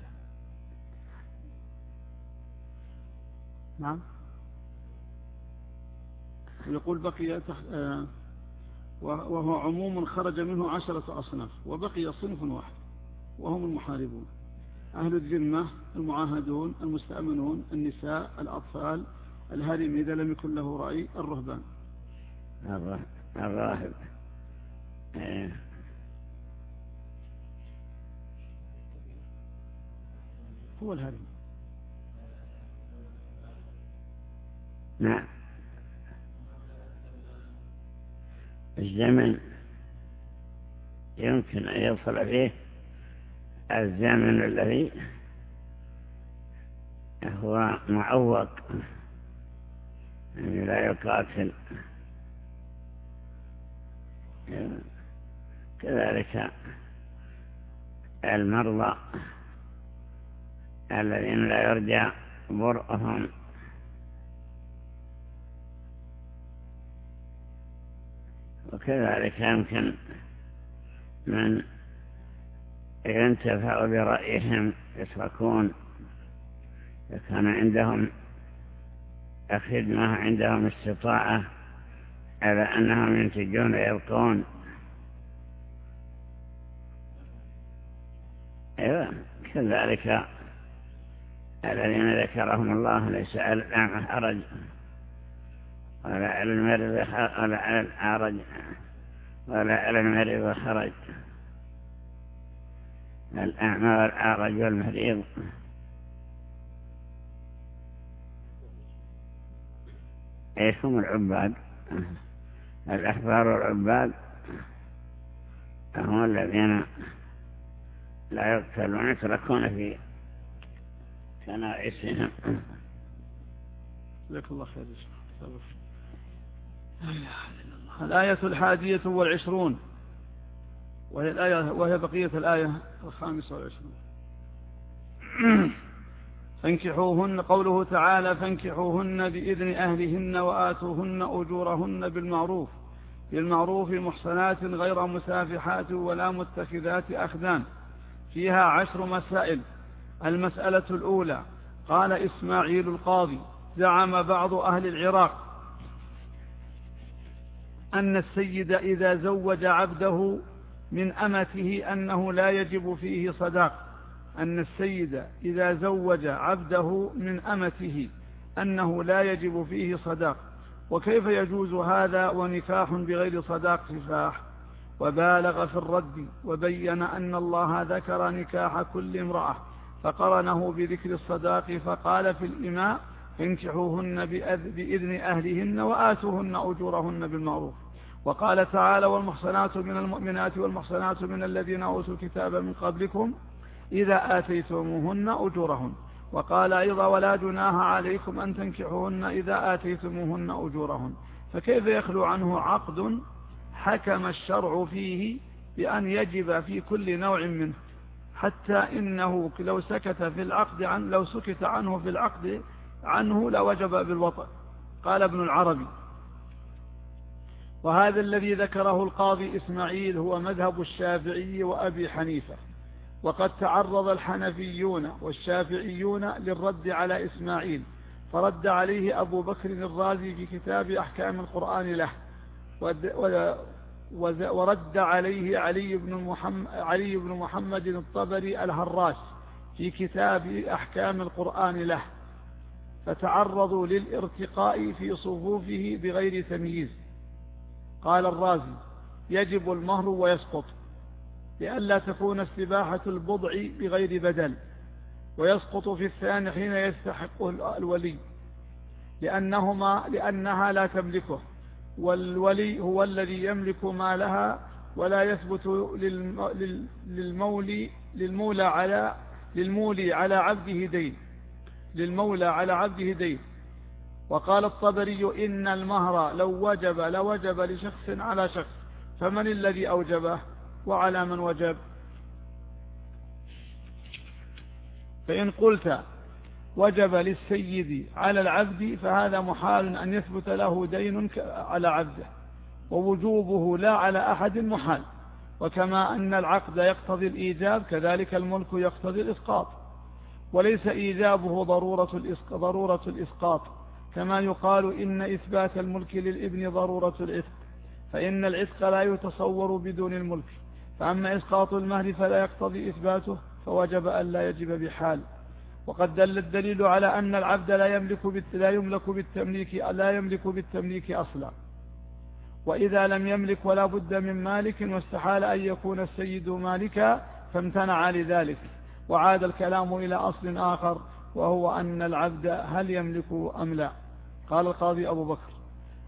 نعم، ويقول بقي تحت آه وهو عموم خرج منه عشرة أصناف وبقي صنف واحد وهم المحاربون، أهل الذمة، المعاهدون، المستأمنون، النساء، الأطفال، الهارم إذا لم يكن له رأي، الرهبان. الراهب هو الهارم. نعم، الزمن يمكن أن يصل فيه الزمن الذي هو معوق يعني لا يقاتل، كذلك المرضى الذين لا يرجى برؤهم، وكذلك يمكن من ينتفع برأيهم يتركون إذا كان عندهم خدمة، عندهم استطاعة على أنهم ينتجون ويبقون. أيوة كذلك الذين ذكرهم الله ليس على الأعمى حرج ولا على المريض ولا على الأعرج ولا على المريض حرج، الأعمى والأعرج والمريض ايش هم العباد، الأحبار والعباد هم الذين لا يقتلون يتركون في كنائسهم. جزاك الله خير. الآية الحادية والعشرون وهي الآية وهي بقية الآية الخامسة والعشرون. فانكحوهن، قوله تعالى فانكحوهن بإذن أهلهن وآتوهن أجورهن بالمعروف بالمعروف محصنات غير مسافحات ولا متخذات أخدان. فيها عشر مسائل. المسألة الأولى: قال إسماعيل القاضي: زعم بعض أهل العراق أن السيد إذا زوج عبده من أمته أنه لا يجب فيه صداق أن السيد إذا زوج عبده من أمته أنه لا يجب فيه صداق، وكيف يجوز هذا ونكاح بغير صداق سفاح؟ وبالغ في الرد وبين أن الله ذكر نكاح كل امرأة فقرنه بذكر الصداق، فقال في الإماء: فانكحوهن بإذن أهلهن وآتوهن أجورهن بالمعروف. وقال تعالى: والمحصنات من المؤمنات والمحصنات من الذين أوتوا الكتاب من قبلكم إذا آتيتموهن أجورهن. وقال أيضا: ولا جناح عليكم أن تنكحوهن إذا آتيتموهن أجورهن. فكيف يخلو عنه عقد حكم الشرع فيه بأن يجب في كل نوع منه، حتى إنه لو سكت في العقد عن لو سكت عنه في العقد عنه لوجب بالوطء. قال ابن العربي: وهذا الذي ذكره القاضي إسماعيل هو مذهب الشافعي وأبي حنيفة، وقد تعرض الحنفيون والشافعيون للرد على إسماعيل، فرد عليه أبو بكر الرازي في كتاب أحكام القرآن له، ورد عليه علي بن محمد, علي بن محمد الطبري الهراس في كتاب أحكام القرآن له، فتعرضوا للارتقاء في صفوفه بغير تمييز. قال الرازي: يجب المهر ويسقط، لئلا تكون استباحة البضع بغير بدل، ويسقط في الثاني حين يستحقه الولي لأنهما لأنها لا تملكه، والولي هو الذي يملك مالها، ولا يثبت للمولي للمولى على للمولي على عبده دين للمولى على عبده دين. وقال الطبري: إن المهر لو وجب لوجب لشخص على شخص، فمن الذي أوجبه وعلى من وجب؟ فإن قلت وجب للسيد على العبد فهذا محال أن يثبت له دين على عبده، ووجوبه لا على أحد محال. وكما أن العقد يقتضي الإيجاب كذلك الملك يقتضي الإسقاط، وليس إيجابه ضرورة الإسقاط، كما يقال إن إثبات الملك للابن ضرورة العتق، فإن العتق لا يتصور بدون الملك، فأما إسقاط المهر فلا يقتضي إثباته، فوجب أن لا يجب بحال. وقد دل الدليل على أن العبد لا يملك لا يملك بالتمليك لا يملك بالتمليك أصلا، وإذا لم يملك ولا بد من مالك، واستحال أن يكون السيد مالكا فامتنع لذلك. وعاد الكلام إلى أصل آخر، وهو أن العبد هل يملك أم لا. قال القاضي أبو بكر: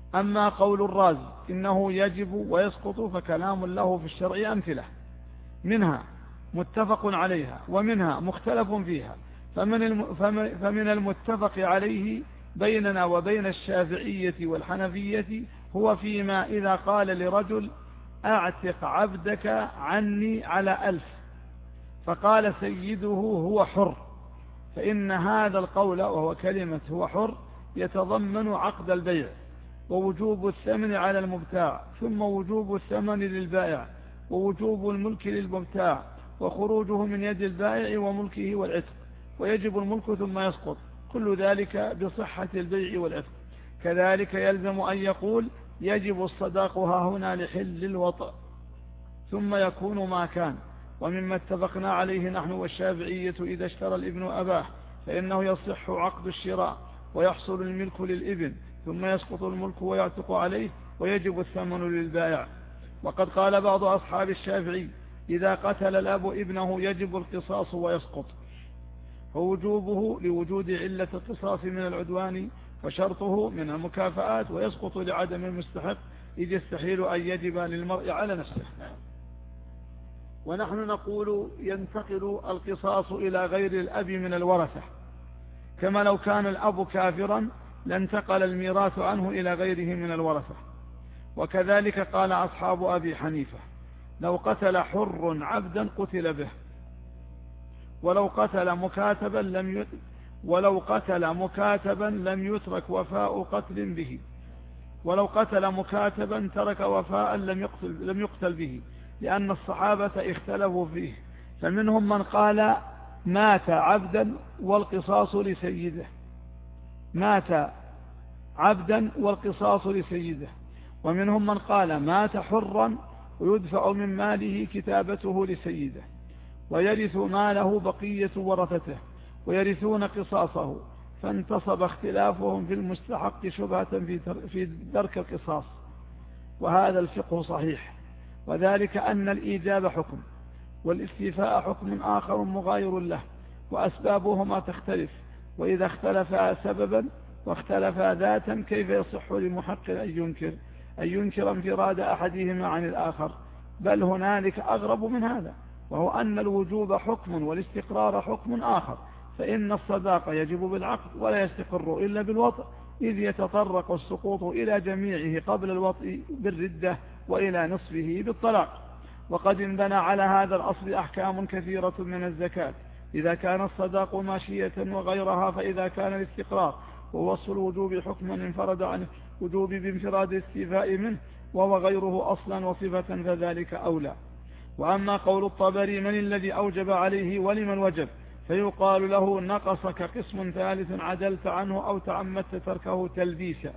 أما قول الرازي إنه يجب ويسقط فكلام له في الشرع أمثلة، منها متفق عليها ومنها مختلف فيها. فمن, فمن المتفق عليه بيننا وبين الشافعية والحنفية هو فيما إذا قال لرجل أعتق عبدك عني على ألف فقال سيده هو حر، فإن هذا القول وهو كلمة هو حر يتضمن عقد البيع ووجوب الثمن على المبتاع، ثم وجوب الثمن للبائع ووجوب الملك للمبتاع وخروجه من يد البائع وملكه والعتق، ويجب الملك ثم يسقط، كل ذلك بصحة البيع والعتق. كذلك يلزم أن يقول يجب الصداق ها هنا لحل الوطأ ثم يكون ما كان. ومما اتفقنا عليه نحن والشافعية إذا اشترى الابن أباه فإنه يصح عقد الشراء ويحصل الملك للابن ثم يسقط الملك ويعتق عليه ويجب الثمن للبائع. وقد قال بعض أصحاب الشافعي إذا قتل الأب ابنه يجب القصاص ويسقط، فوجوبه لوجود علة القصاص من العدوان وشرطه من المكافآت، ويسقط لعدم المستحق إذ يستحيل أن يجب للمرء على نفسه. ونحن نقول ينتقل القصاص إلى غير الأب من الورثة، كما لو كان الأب كافرا لانتقل الميراث عنه إلى غيره من الورثة. وكذلك قال أصحاب أبي حنيفة لو قتل حر عبدا قتل به، ولو قتل مكاتبا لم يت... ولو قتل مكاتبا لم يترك وفاء قتل به، ولو قتل مكاتبا ترك وفاء لم يقتل, لم يقتل به، لأن الصحابة اختلفوا فيه، فمنهم من قال مات عبدا والقصاص لسيده، مات عبدا والقصاص لسيده، ومنهم من قال مات حرا ويدفع من ماله كتابته لسيده، ويرث ماله بقية ورثته ويرثون قصاصه، فانتصب اختلافهم في المستحق شبهة في درك القصاص. وهذا الفقه صحيح، وذلك أن الإيجاب حكم والاستيفاء حكم آخر مغاير له، وأسبابهما تختلف، وإذا اختلفا سببا واختلفا ذاتا كيف يصح لمحق أن ينكر أن ينكر انفراد أحدهما عن الآخر؟ بل هنالك أغرب من هذا، وهو أن الوجوب حكم والاستقرار حكم آخر، فإن الصداق يجب بالعقد ولا يستقر إلا بالوطء، إذ يتطرق السقوط إلى جميعه قبل الوطء بالردة وإلى نصفه بالطلاق. وقد انبنى على هذا الأصل أحكام كثيرة من الزكاة إذا كان الصداق ماشية وغيرها، فإذا كان الاستقرار ووصف الوجوب حكما انفرد عن وجوب بانفراد الاستيفاء منه وهو غيره أصلا وصفة فذلك أولى. وأما قول الطبري من الذي أوجب عليه ولمن وجب، فيقال له نقصك قسم ثالث عدلت عنه أو تعمدت تركه تلبيسا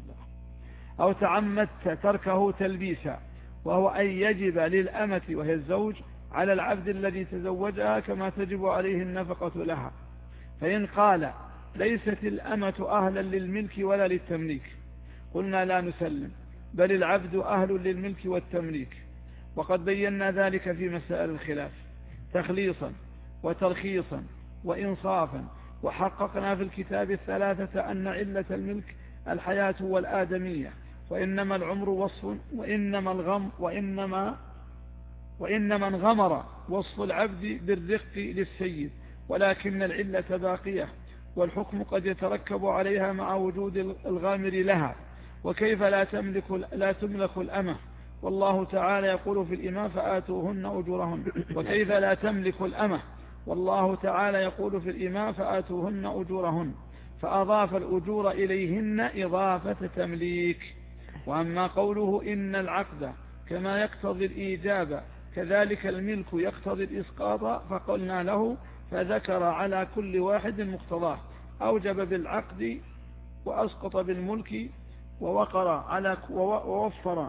أو تعمدت تركه تلبيسا، وهو أن يجب للأمة وهي الزوج على العبد الذي تزوجها كما تجب عليه النفقة لها. فإن قال ليست الأمة أهلا للملك ولا للتمليك قلنا لا نسلم، بل العبد أهل للملك والتمليك. وقد بينا ذلك في مسائل الخلاف تخليصا وترخيصا وإنصافا، وحققنا في الكتاب الثلاثة أن علة الملك الحياة والآدمية، وإنما العمر وصف، وإنما الغم وإنما وإنما انغمر وصف العبد بالرق للسيد، ولكن العلة باقية، والحكم قد يتركب عليها مع وجود الغامر لها. وكيف لا تملك لا تملك الأمة، والله تعالى يقول في الإماء فآتوهن أجورهن، وكيف لا تملك الأمة والله تعالى يقول في الإماء فآتوهن أجورهن، فأضاف الأجور إليهن إضافة تمليك. وأما قوله إن العقد كما يقتضي الإيجاب كذلك الملك يقتضي الإسقاط، فقلنا له فذكر على كل واحد مقتضاه، أوجب بالعقد وأسقط بالملك ووقر على ووفر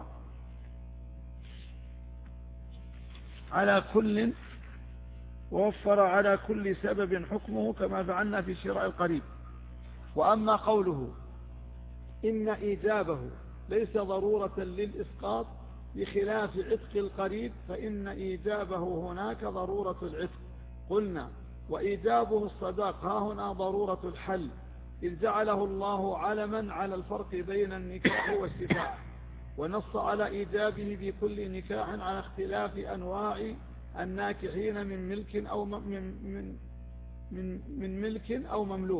على كل ووفر على كل سبب حكمه كما فعلنا في شراء القريب. وأما قوله إن إيجابه ليس ضرورة للإسقاط بخلاف عتق القريب، فإن إيجابه هناك ضرورة العتق، قلنا وإيجابه الصداق ها هنا ضرورة الحل، إذ جعله الله علما على الفرق بين النكاح والشفاعة، ونص على إيجابه في كل نكاح على اختلاف أنواع الناكحين من ملك أو من من من, من ملك أو مملوك،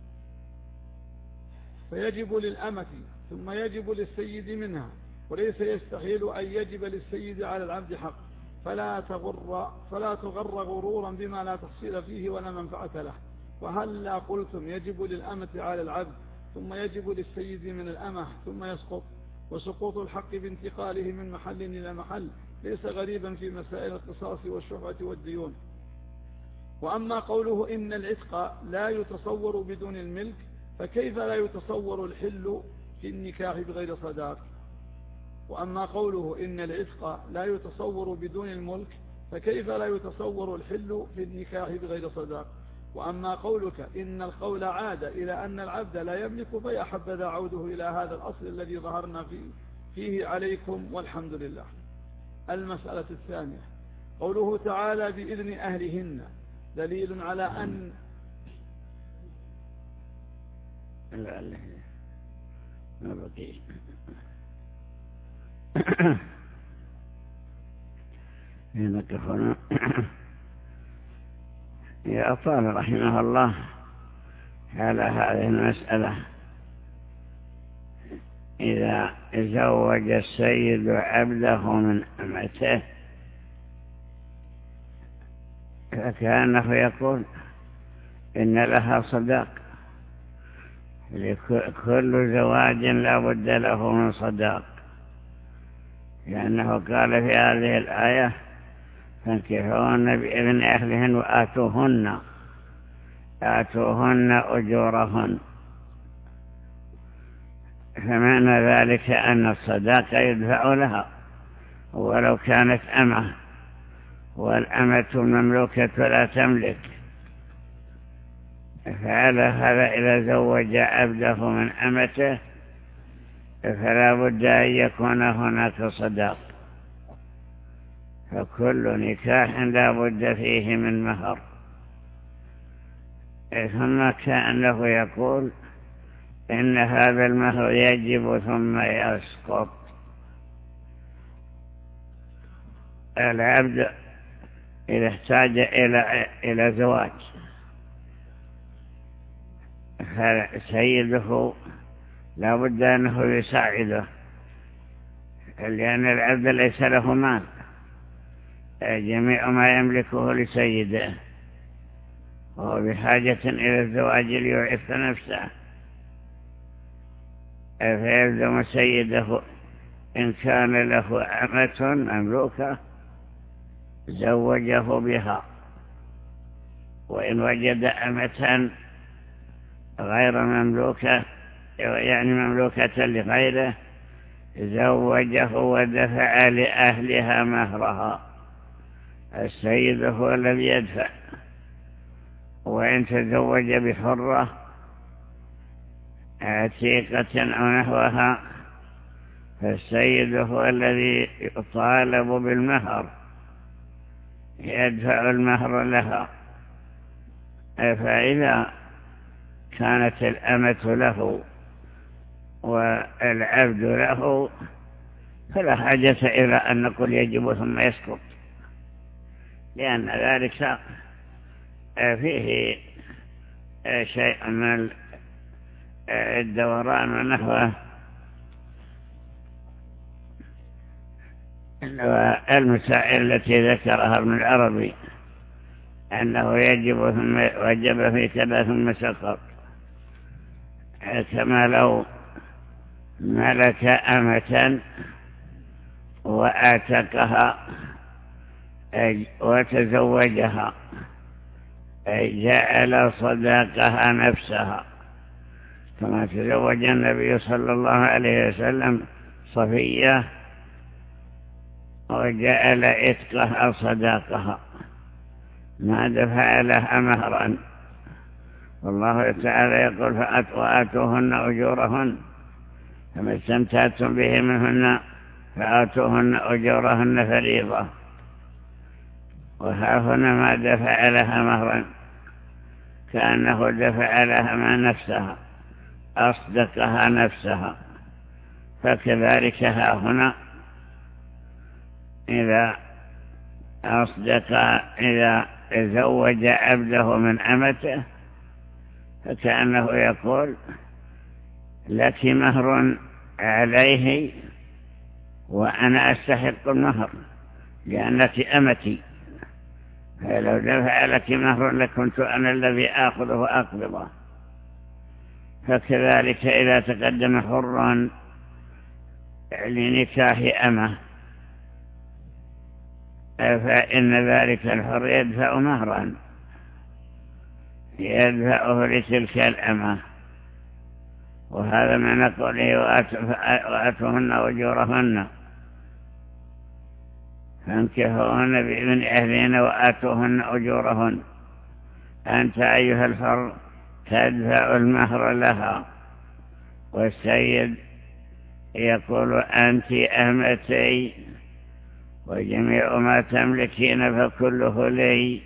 فيجب للأمة ثم يجب للسيد منها، وليس يستحيل أن يجب للسيد على العبد حق، فلا تغر, فلا تغر غرورا بما لا تحصيل فيه ولا منفعة له. وهلا قلتم يجب للأمة على العبد ثم يجب للسيد من الأمة ثم يسقط، وسقوط الحق بانتقاله من محل إلى محل ليس غريبا في مسائل القصاص والشفعة والديون. وأما قوله إن العتق لا يتصور بدون الملك، فكيف لا يتصور الحل في النكاح بغير صداق؟ وأما قوله إن العتق لا يتصور بدون الملك، فكيف لا يتصور الحل في النكاح بغير صداق؟ وأما قولك إن القول عاد إلى أن العبد لا يملك، فيا حبذا عوده إلى هذا الأصل الذي ظهرنا فيه, فيه عليكم والحمد لله. المسألة الثانية قوله تعالى بإذن أهلهن، دليل على أن لا لا ما بقي هنا كفرنا. يا أطال رحمه الله على هذه المسألة، إذا زوج السيد عبده من أمته فكانه يقول إن لها صداق، كل زواج لا بد له من صداق، لأنه قال في هذه الآية فانكحوهن بإذن أهلهن وآتوهن آتوهن أجورهن. فمعنى ذلك أن الصداق يدفع لها ولو كانت أمة، والأمة المملوكة لا تملك، فعلى هذا إذا زوج عبده من أمته فلا بد أن يكون هناك صداق، فكل نكاح لا بد فيه من مهر. ثم كأنه يقول إن هذا المهر يجب ثم يسقط. العبد إذا احتاج إلى إلى زواج فسيده لا بد أنه يساعده، لأن العبد ليس له مال، جميع ما يملكه لسيده، وهو بحاجة إلى الزواج ليعف نفسه، فيلزم سيده إن كان له أمة مملوكة زوجه بها، وإن وجد أمة غير مملوكة يعني مملوكة لغيره زوجه ودفع لأهلها مهرها، السيد هو الذي يدفع. وإن تزوج بحرة عتيقة أو نحوها فالسيد هو الذي يطالب بالمهر، يدفع المهر لها. فإذا كانت الأمة له والعبد له فلا حاجة إلى أن نقول يجب ثم يسقط، لأن ذلك فيه شيء من الدوران ونحوه. والمسائل التي ذكرها ابن العربي أنه يجب ثم وجب في كذا ثم سقط، كما لو ملك أمة وآتقها وتزوجها جعل صداقها نفسها، كما تزوج النبي صلى الله عليه وسلم صفية وجعل عتقها صداقها، ما دفع لها مهرا. والله تعالى يقول فآتوهن أجورهن، فما استمتعتم به منهن فآتوهن أجورهن فريضة، وها هنا ما دفع لها مهرا، كأنه دفع لها ما نفسها، أصدقها نفسها. فكذلك ها هنا إذا أصدق، إذا زوج عبده من أمته فكأنه يقول لك مهر عليه وأنا أستحق المهر لأنك أمتي، فلو دفع لك مهر لكنت أنا الذي آخذه وأقبضه. فكذلك إذا تقدم حر لنكاح أمه فإن ذلك الحر يدفع مهرا يدفعه لتلك الأمة، وهذا ما نقوله وآتوهن أجورهن، فانكحوهن بإذن أهلهن وآتوهن أجورهن. أنت أيها الحر تدفع المهر لها، والسيد يقول أنت أمتي وجميع ما تملكين فكله لي،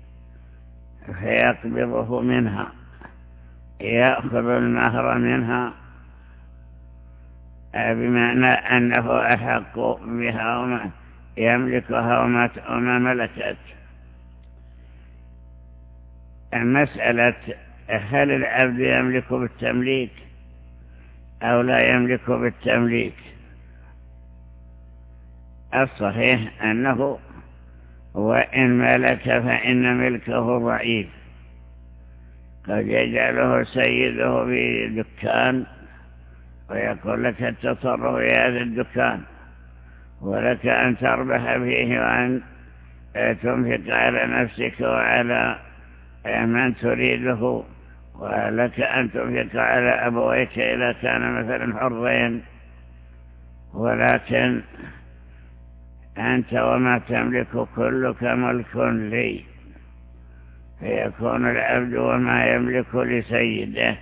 فيقبضه منها، يأخذ المهر منها بمعنى أنه أحق بها وما يملكها وما ملكت. مسألة هل العبد يملك بالتمليك أو لا يملك بالتمليك، الصحيح أنه وإن ملك فإن ملكه ضعيف، قد يجعله سيده بدكان ويقول لك التصرف في هذا الدكان ولك أن تربح فيه وأن تنفق على نفسك وعلى من تريده، ولك أن تنفق على أبويك إذا كان مثلا حرين، ولكن أنت وما تملك كلك ملك لي، فيكون العبد وما يملك لسيده.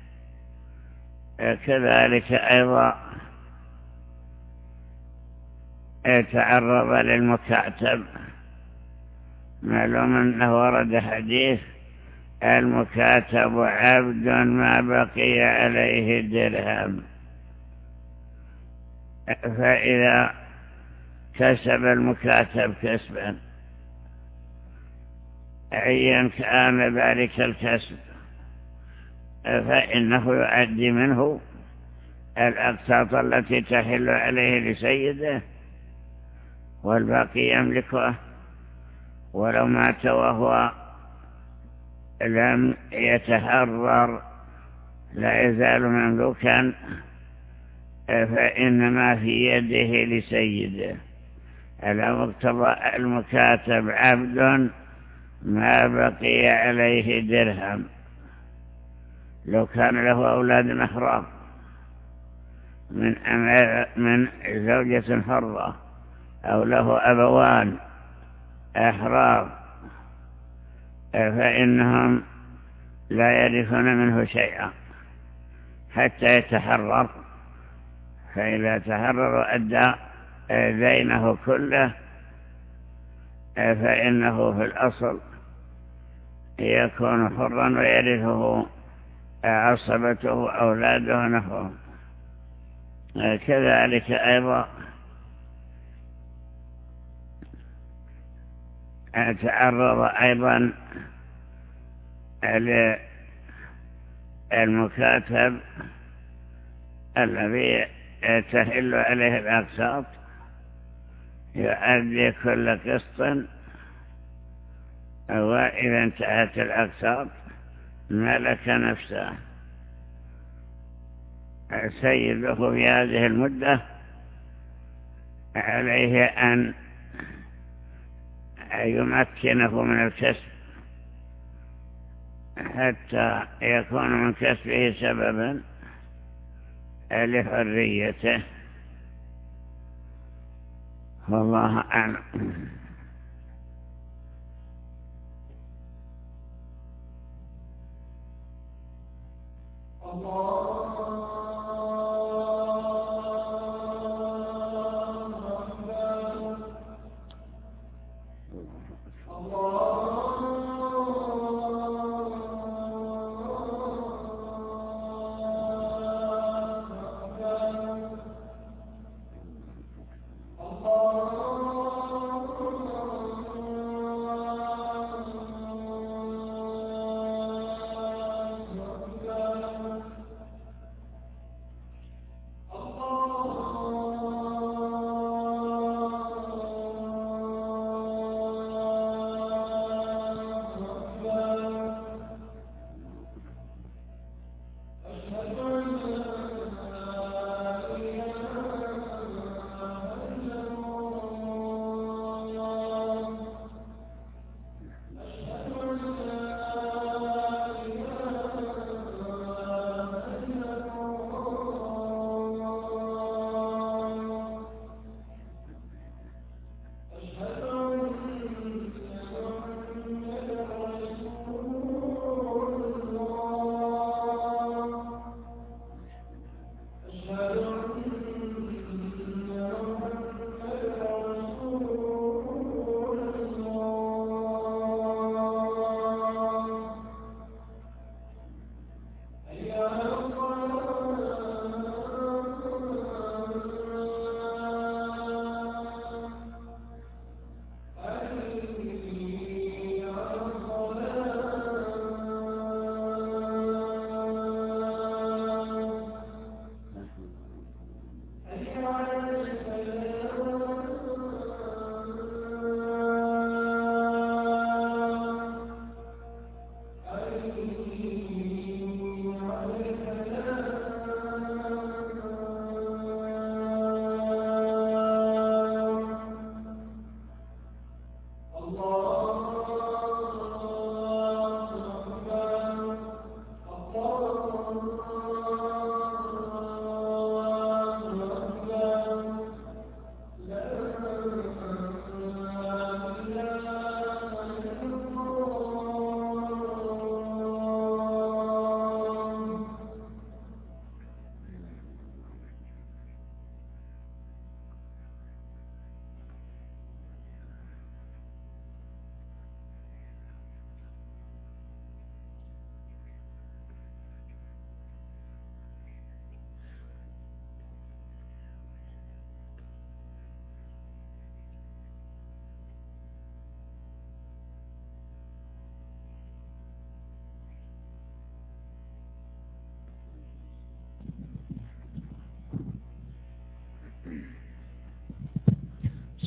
كذلك أيضا يتعرض للمكاتب، معلوم أنه ورد حديث المكاتب عبد ما بقي عليه درهم، فإذا كسب المكاتب كسبا أيا كان ذلك الكسب فإنه يؤدي منه الأقساط التي تحل عليه لسيده والباقي يملكه، ولو مات وهو لم يتحرر لا يزال مملوكا، فإنما في يده لسيده. على مقتضى المكاتب عبد ما بقي عليه درهم. لو كان له أولاد أحرار من من زوجة حرة أو له أبوان أحرار فإنهم لا يرثون منه شيئا حتى يتحرر، فإذا تحرر أدى دينه كله، فإنه في الأصل يكون حرا ويرثه عصبته أولاده نحوه. كذلك أيضا تعرض أيضا المكاتب الذي تحل عليه الأقساط يؤدي كل قسط، وإذا انتهت الأقساط ملك نفسه. سيده في هذه المدة عليه أن يمكنه من الكسب حتى يكون من كسبه سببا لحريته، والله أعلم.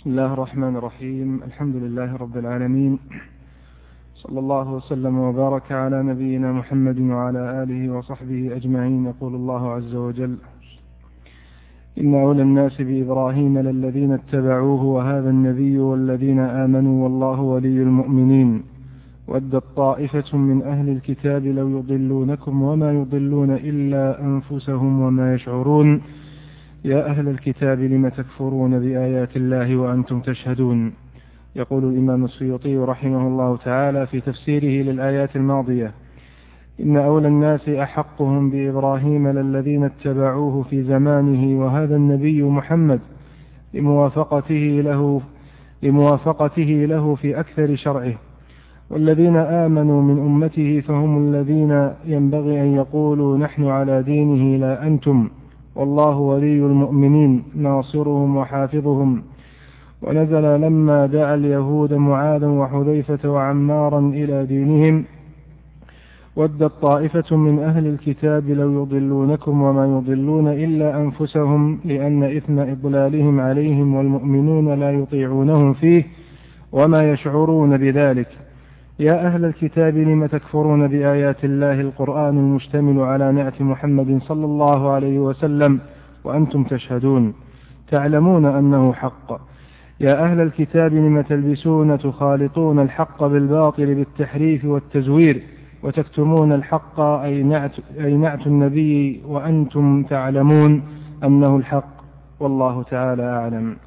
بسم الله الرحمن الرحيم. الحمد لله رب العالمين، صلى الله وسلم وبارك على نبينا محمد وعلى آله وصحبه أجمعين. يقول الله عز وجل: إن أولى الناس بإبراهيم للذين اتبعوه وهذا النبي والذين آمنوا والله ولي المؤمنين. ودت طائفة من أهل الكتاب لو يضلونكم وما يضلون إلا أنفسهم وما يشعرون. يا أهل الكتاب لم تكفرون بآيات الله وأنتم تشهدون. يقول الإمام السيوطي رحمه الله تعالى في تفسيره للآيات الماضية: إن أولى الناس أحقهم بإبراهيم للذين اتبعوه في زمانه وهذا النبي محمد لموافقته له, لموافقته له في أكثر شرعه. والذين آمنوا من أمته فهم الذين ينبغي أن يقولوا نحن على دينه لا أنتم، والله ولي المؤمنين ناصرهم وحافظهم. ونزل لما دعا اليهود معاذا وحذيفة وعمارا إلى دينهم: ودت طائفة من أهل الكتاب لو يضلونكم وما يضلون إلا أنفسهم لأن إثم إضلالهم عليهم والمؤمنون لا يطيعونهم فيه وما يشعرون بذلك. يا أهل الكتاب لم تكفرون بآيات الله القرآن المشتمل على نعت محمد صلى الله عليه وسلم وأنتم تشهدون تعلمون أنه حق. يا أهل الكتاب لم تلبسون تخالطون الحق بالباطل بالتحريف والتزوير وتكتمون الحق أي نعت, أي نعت النبي وأنتم تعلمون أنه الحق، والله تعالى أعلم.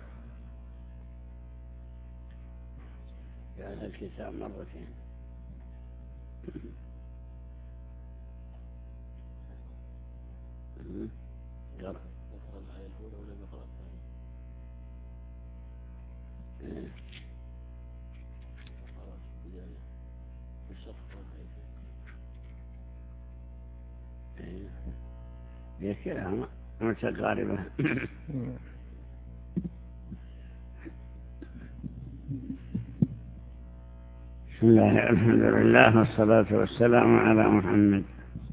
يا أهل الكتاب مرتين. هي كلها متقاربة. بسم الله الحمد لله والصلاة والسلام على محمد.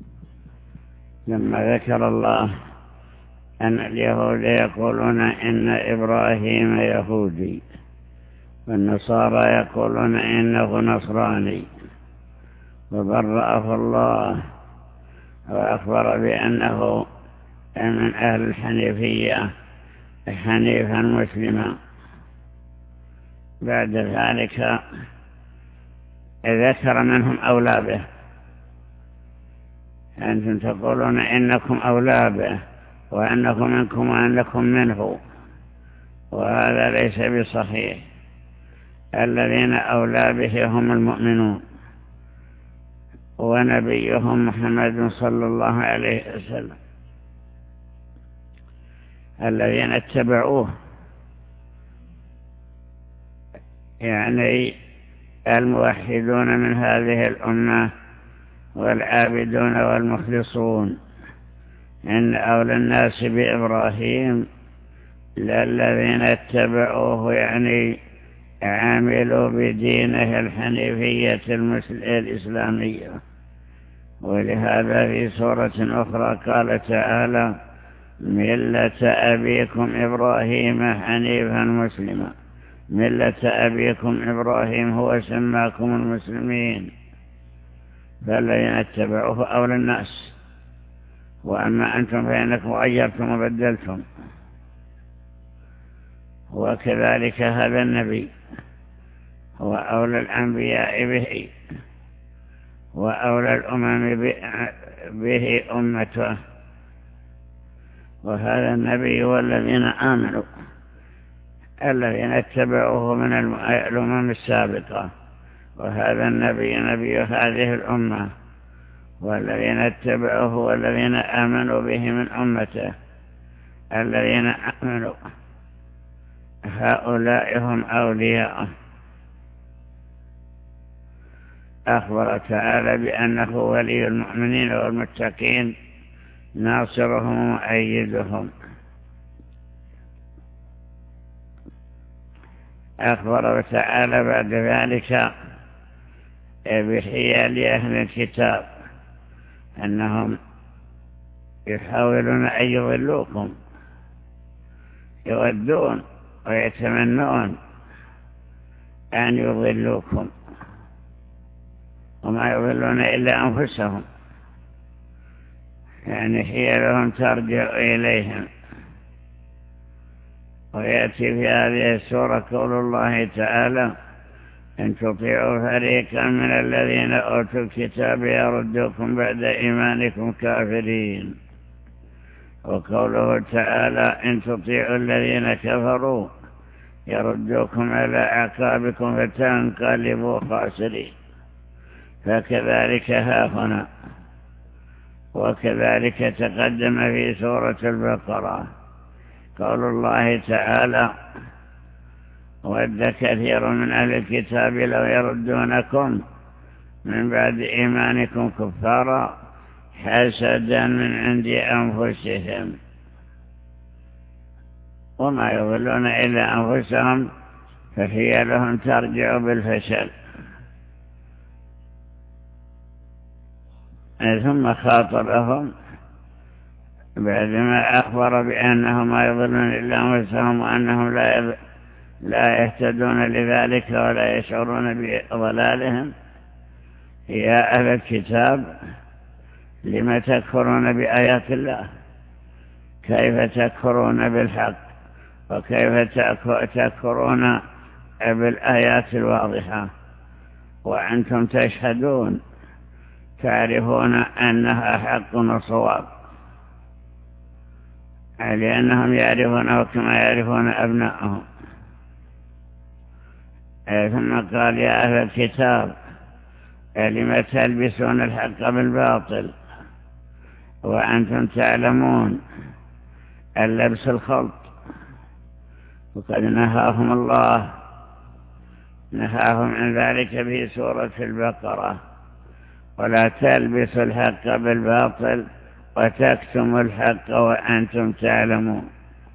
لما ذكر الله أن اليهود يقولون إن إبراهيم يهودي والنصارى يقولون إنه نصراني وبرأه الله وأخبر بأنه من أهل الحنيفية حنيفا مسلما، بعد ذلك ذكر منهم أولى به. أنتم تقولون إنكم أولى به وأنكم منكم وأنكم منه، وهذا ليس بصحيح. الذين أولى به هم المؤمنون ونبيهم محمد صلى الله عليه وسلم الذين اتبعوه، يعني الموحدون من هذه الأمة والعابدون والمخلصون. إن أولى الناس بإبراهيم للذين اتبعوه، يعني عاملوا بدينه الحنيفية الإسلامية. ولهذا في سورة أخرى قال تعالى: ملة أبيكم إبراهيم حنيفا مسلما. ملة أبيكم إبراهيم هو سماكم المسلمين، فالذين اتبعوه أولى الناس. وأما أنتم فإنكم غيرتم وبدلتم. وكذلك هذا النبي هو أولى الأنبياء به وأولى الأمم به أمته. وهذا النبي والذين آمنوا الذين اتبعوه من الأمم السابقة، وهذا النبي نبي هذه الأمة، والذين اتبعوه والذين آمنوا به من أمته الذين آمنوا، هؤلاء هم أولياءه. أخبر تعالى بأنه ولي المؤمنين والمتقين ناصرهم ومؤيدهم. أخبر تعالى بعد ذلك بحيال أهل الكتاب أنهم يحاولون أن يضلوكم، يودون ويتمنون أن يضلوكم وما يضلون إلا أنفسهم، يعني حيلهم ترجع إليهم. ويأتي في هذه السورة قول الله تعالى: إن تطيعوا فريقا من الذين أوتوا الكتاب يردوكم بعد إيمانكم كافرين. وقوله تعالى: إن تطيعوا الذين كفروا يردوكم على أعقابكم فتنقلبوا خاسرين. فكذلك ها هنا، وكذلك تقدم في سورة البقرة قول الله تعالى: ود كثير من أهل الكتاب لو يردونكم من بعد إيمانكم كفارا حسدا من عند أنفسهم وما يضلون إلا أنفسهم، فهي لهم ترجع بالفشل. ثم خاطبهم بعدما أخبر بأنهم ما يضلون إلا أنفسهم وأنهم لا لا يهتدون لذلك ولا يشعرون بضلالهم: يا أهل الكتاب لم تكفرون بآيات الله؟ كيف تكفرون بالحق وكيف تكفرون بالآيات الواضحة وأنتم تشهدون تعرفون أنها حق وصواب؟ لأنهم يعرفونه كما يعرفون أبنائهم. ثم قال: يا أهل الكتاب لم تلبسون الحق بالباطل وأنتم تعلمون اللبس الخلط. وقد نهاهم الله نهاهم عن ذلك في سورة البقرة: ولا تلبسوا الحق بالباطل وتكتموا الحق وأنتم تعلمون.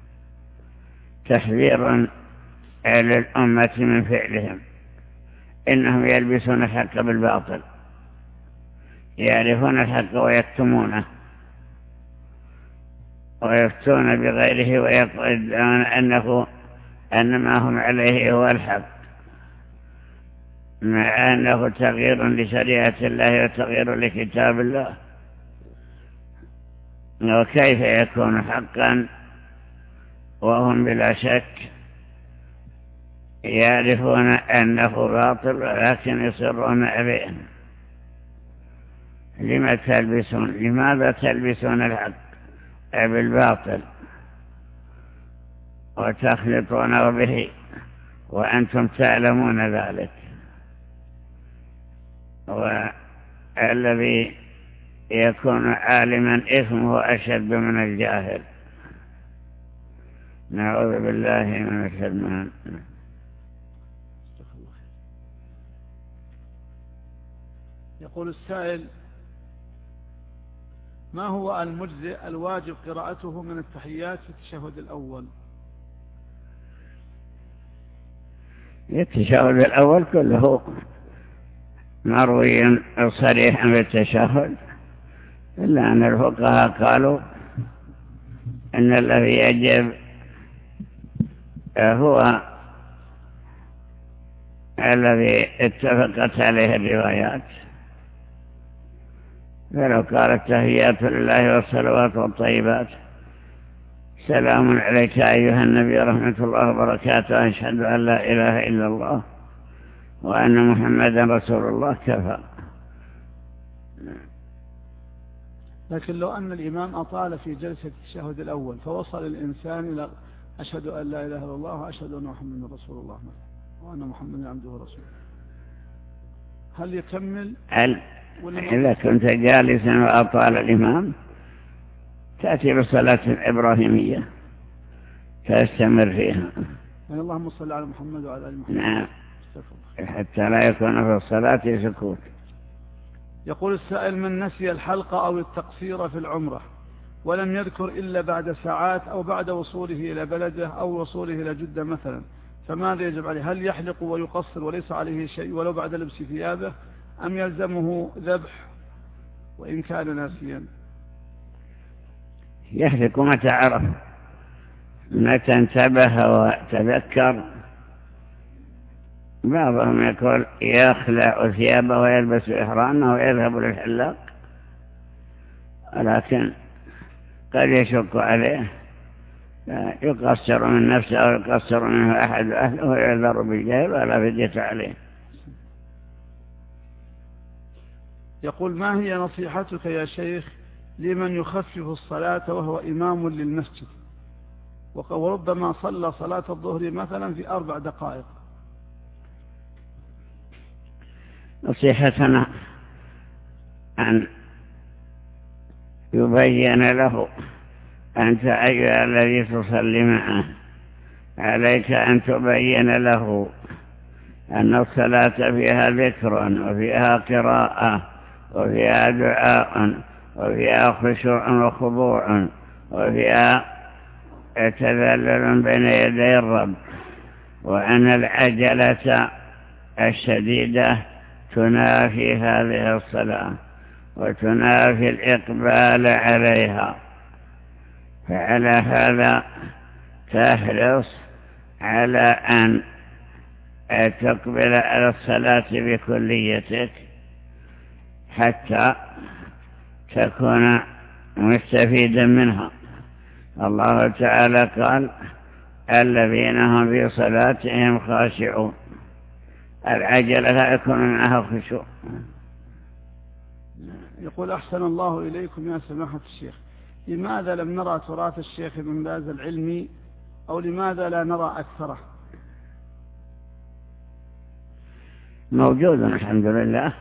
تحذير للأمة من فعلهم، إنهم يلبسون الحق بالباطل، يعرفون الحق ويكتمونه ويفتون بغيره ويقولون أنه أن ما هم عليه هو الحق، مع أنه تغيير لشريعة الله وتغيير لكتاب الله. وكيف يكون حقا وهم بلا شك يعرفون أنه باطل ولكن يصرون عليه؟ لما تلبسون لماذا تلبسون الحق بالباطل وتخلطونه به وأنتم تعلمون ذلك؟ والذي يكون عالما إثمه أشد من الجاهل. نعوذ بالله من الشر. يقول السائل: ما هو المجزئ الواجب قراءته من التحيات في التشهد الأول؟ التشهد الأول كله مروي صريحا بالتشهد، إلا أن الفقهاء قالوا أن الذي يجب هو الذي اتفقت عليه الروايات. فلو قالت: تحيات لله والصلوات والطيبات، سلام عليك أيها النبي ورحمة الله وبركاته، أشهد أن لا إله إلا الله وأن محمدا رسول الله، كفى. لكن لو أن الإمام أطال في جلسة التشهد الأول فوصل الإنسان إلى أشهد أن لا إله إلا الله وأشهد أن محمدا رسول الله وأن محمدا عبده ورسوله، هل يكمل؟ هل إذا كنت جالسا وأطال الإمام تأتي بالصلاة الإبراهيمية فاستمر فيها. يعني اللهم صل على محمد وعلى آل محمد. نعم، حتى لا يكون في الصلاة سكوت. يقول السائل: من نسي الحلق أو التقصير في العمرة ولم يذكر إلا بعد ساعات أو بعد وصوله إلى بلده أو وصوله إلى جدة مثلا، فماذا يجب عليه؟ هل يحلق ويقصر وليس عليه شيء ولو بعد لبس ثيابه، أم يلزمه ذبح وإن كان ناسيا؟ يحلق متى عرف، متى انتبه وتذكر. بعضهم يقول يخلع ثيابه ويلبس إحرامه ويذهب للحلاق، ولكن قد يشق عليه يقصر من نفسه أو يقصر منه أحد أهله ويعذر بالجهل ولا فدية عليه. يقول ما هي نصيحتك يا شيخ لمن يخفف الصلاة وهو إمام للمسجد وربما صلى صلاة الظهر مثلا في أربع دقائق؟ نصيحتنا أن يبين له أنت أيها الذي تصلي معه عليك أن تبين له أن الصلاة فيها ذكر وفيها قراءة وفيها دعاء وفيها خشوع وخضوع وفيها تذلل بين يدي الرب، وأن العجلة الشديدة تنافي هذه الصلاة وتنافي الإقبال عليها. فعلى هذا تحرص على أن تقبل على الصلاة بكليتك حتى تكون مستفيدا منها. الله تعالى قال الذين هم في صلاتهم خاشعون. العجلة لا يكون معها خشوع. يقول أحسن الله إليكم يا سماحة الشيخ، لماذا لم نرى تراث الشيخ ابن باز العلمي، أو لماذا لا نرى أكثره؟ موجود الحمد لله.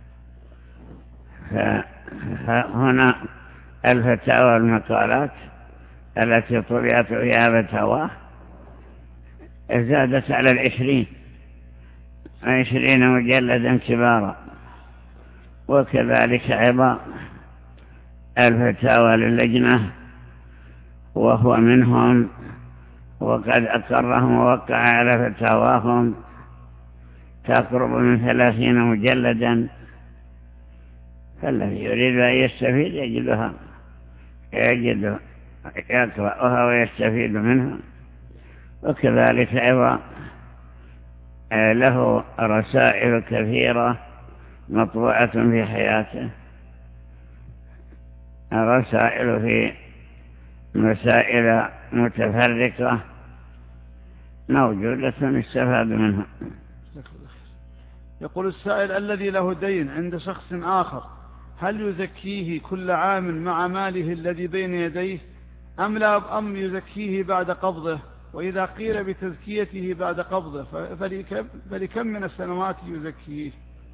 فهنا الفتاوى والمقالات التي طبعت فيها فتاوى زادت على العشرين عشرين مجلدا كبارا، وكذلك أيضا الفتاوى للجنة وهو منهم، وقد أقرهم ووقع على فتاواهم تقرب من ثلاثين مجلدا. فالذي يريد أن يستفيد يجدها يجد يقرأها ويستفيد منها. وكذلك أيضا له رسائل كثيرة مطبوعة في حياته، رسائل في مسائل متفرقة موجودة يستفاد منها. يقول السائل الذي له دين عند شخص آخر هل يزكيه كل عام مع ماله الذي بين يديه أم لا أم يزكيه بعد قبضه؟ وإذا قيل بتزكيته بعد قبضه فلكم, فلكم من السنوات يزكيه؟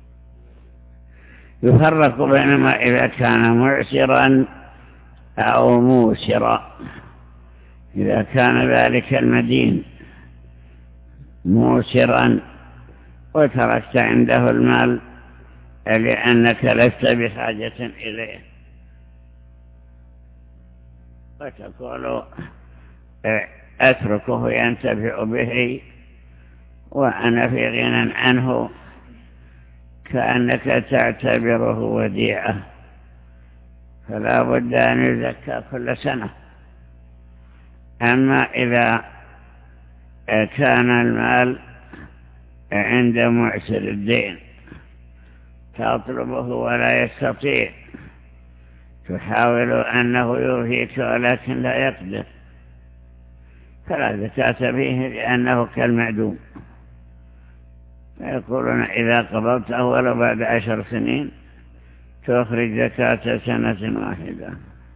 يفرق بينما إذا كان معسرا أو موسرا. إذا كان ذلك المدين موسرا وتركت عنده المال لأنك لست بحاجة إليه وتقول أتركه ينتفع به وأنا في غنى عنه، كأنك تعتبره وديعة، فلا بد أن يزكى كل سنة. أما إذا كان المال عند معسر الدين تطلبه ولا يستطيع، تحاول أنه يوفيك ولكن لا يقدر، فلا زكاة فيه لأنه كالمعدوم. فيقولون إذا قبضته ولو بعد عشر سنين تخرج زكاة سنة واحدة.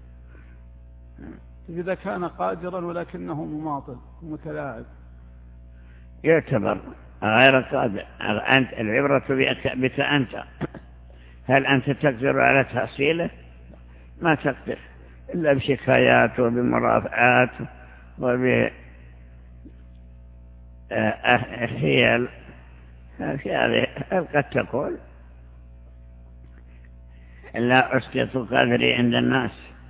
إذا كان قادرا ولكنه مماطل متلاعب يعتبر غير قادر. أنت العبرة بك أنت، هل أنت تقدر على تحصيله؟ ما تقدر إلا بشكايات وبمرافعات وبحيل. في هذه قد تقول لا أسقط قدري عند الناس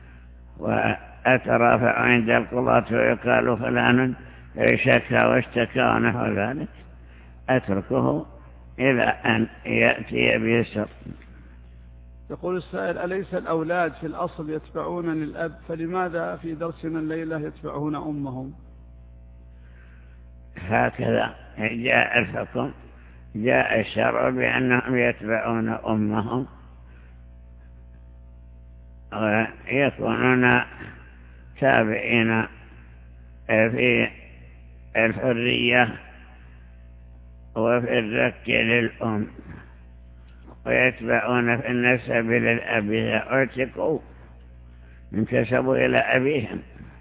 وأترافع عند القضاة ويقال فلان شكى واشتكى ونحو ذلك، أتركه إلى أن يأتي بيسر. يقول السائل أليس الأولاد في الأصل يتبعون للأب، فلماذا في درسنا الليلة يتبعون أمهم؟ هكذا جاء الحكم، جاء الشرع بأنهم يتبعون أمهم ويكونون تابعين في الحرية وفي الرك للأم، ويتبعون في النسب للأب إذا اعتقوا انتسبوا إلى أبيهم.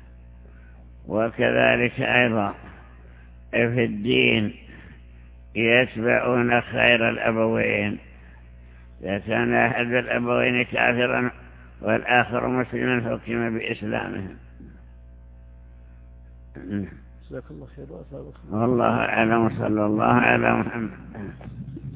وكذلك أيضا في الدين يتبعون خير الأبوين، إذا كان أحد الأبوين كافرا والآخر مسلما حكم بإسلامهم. جزاك الله خير. والله أعلم. صلى الله على محمد.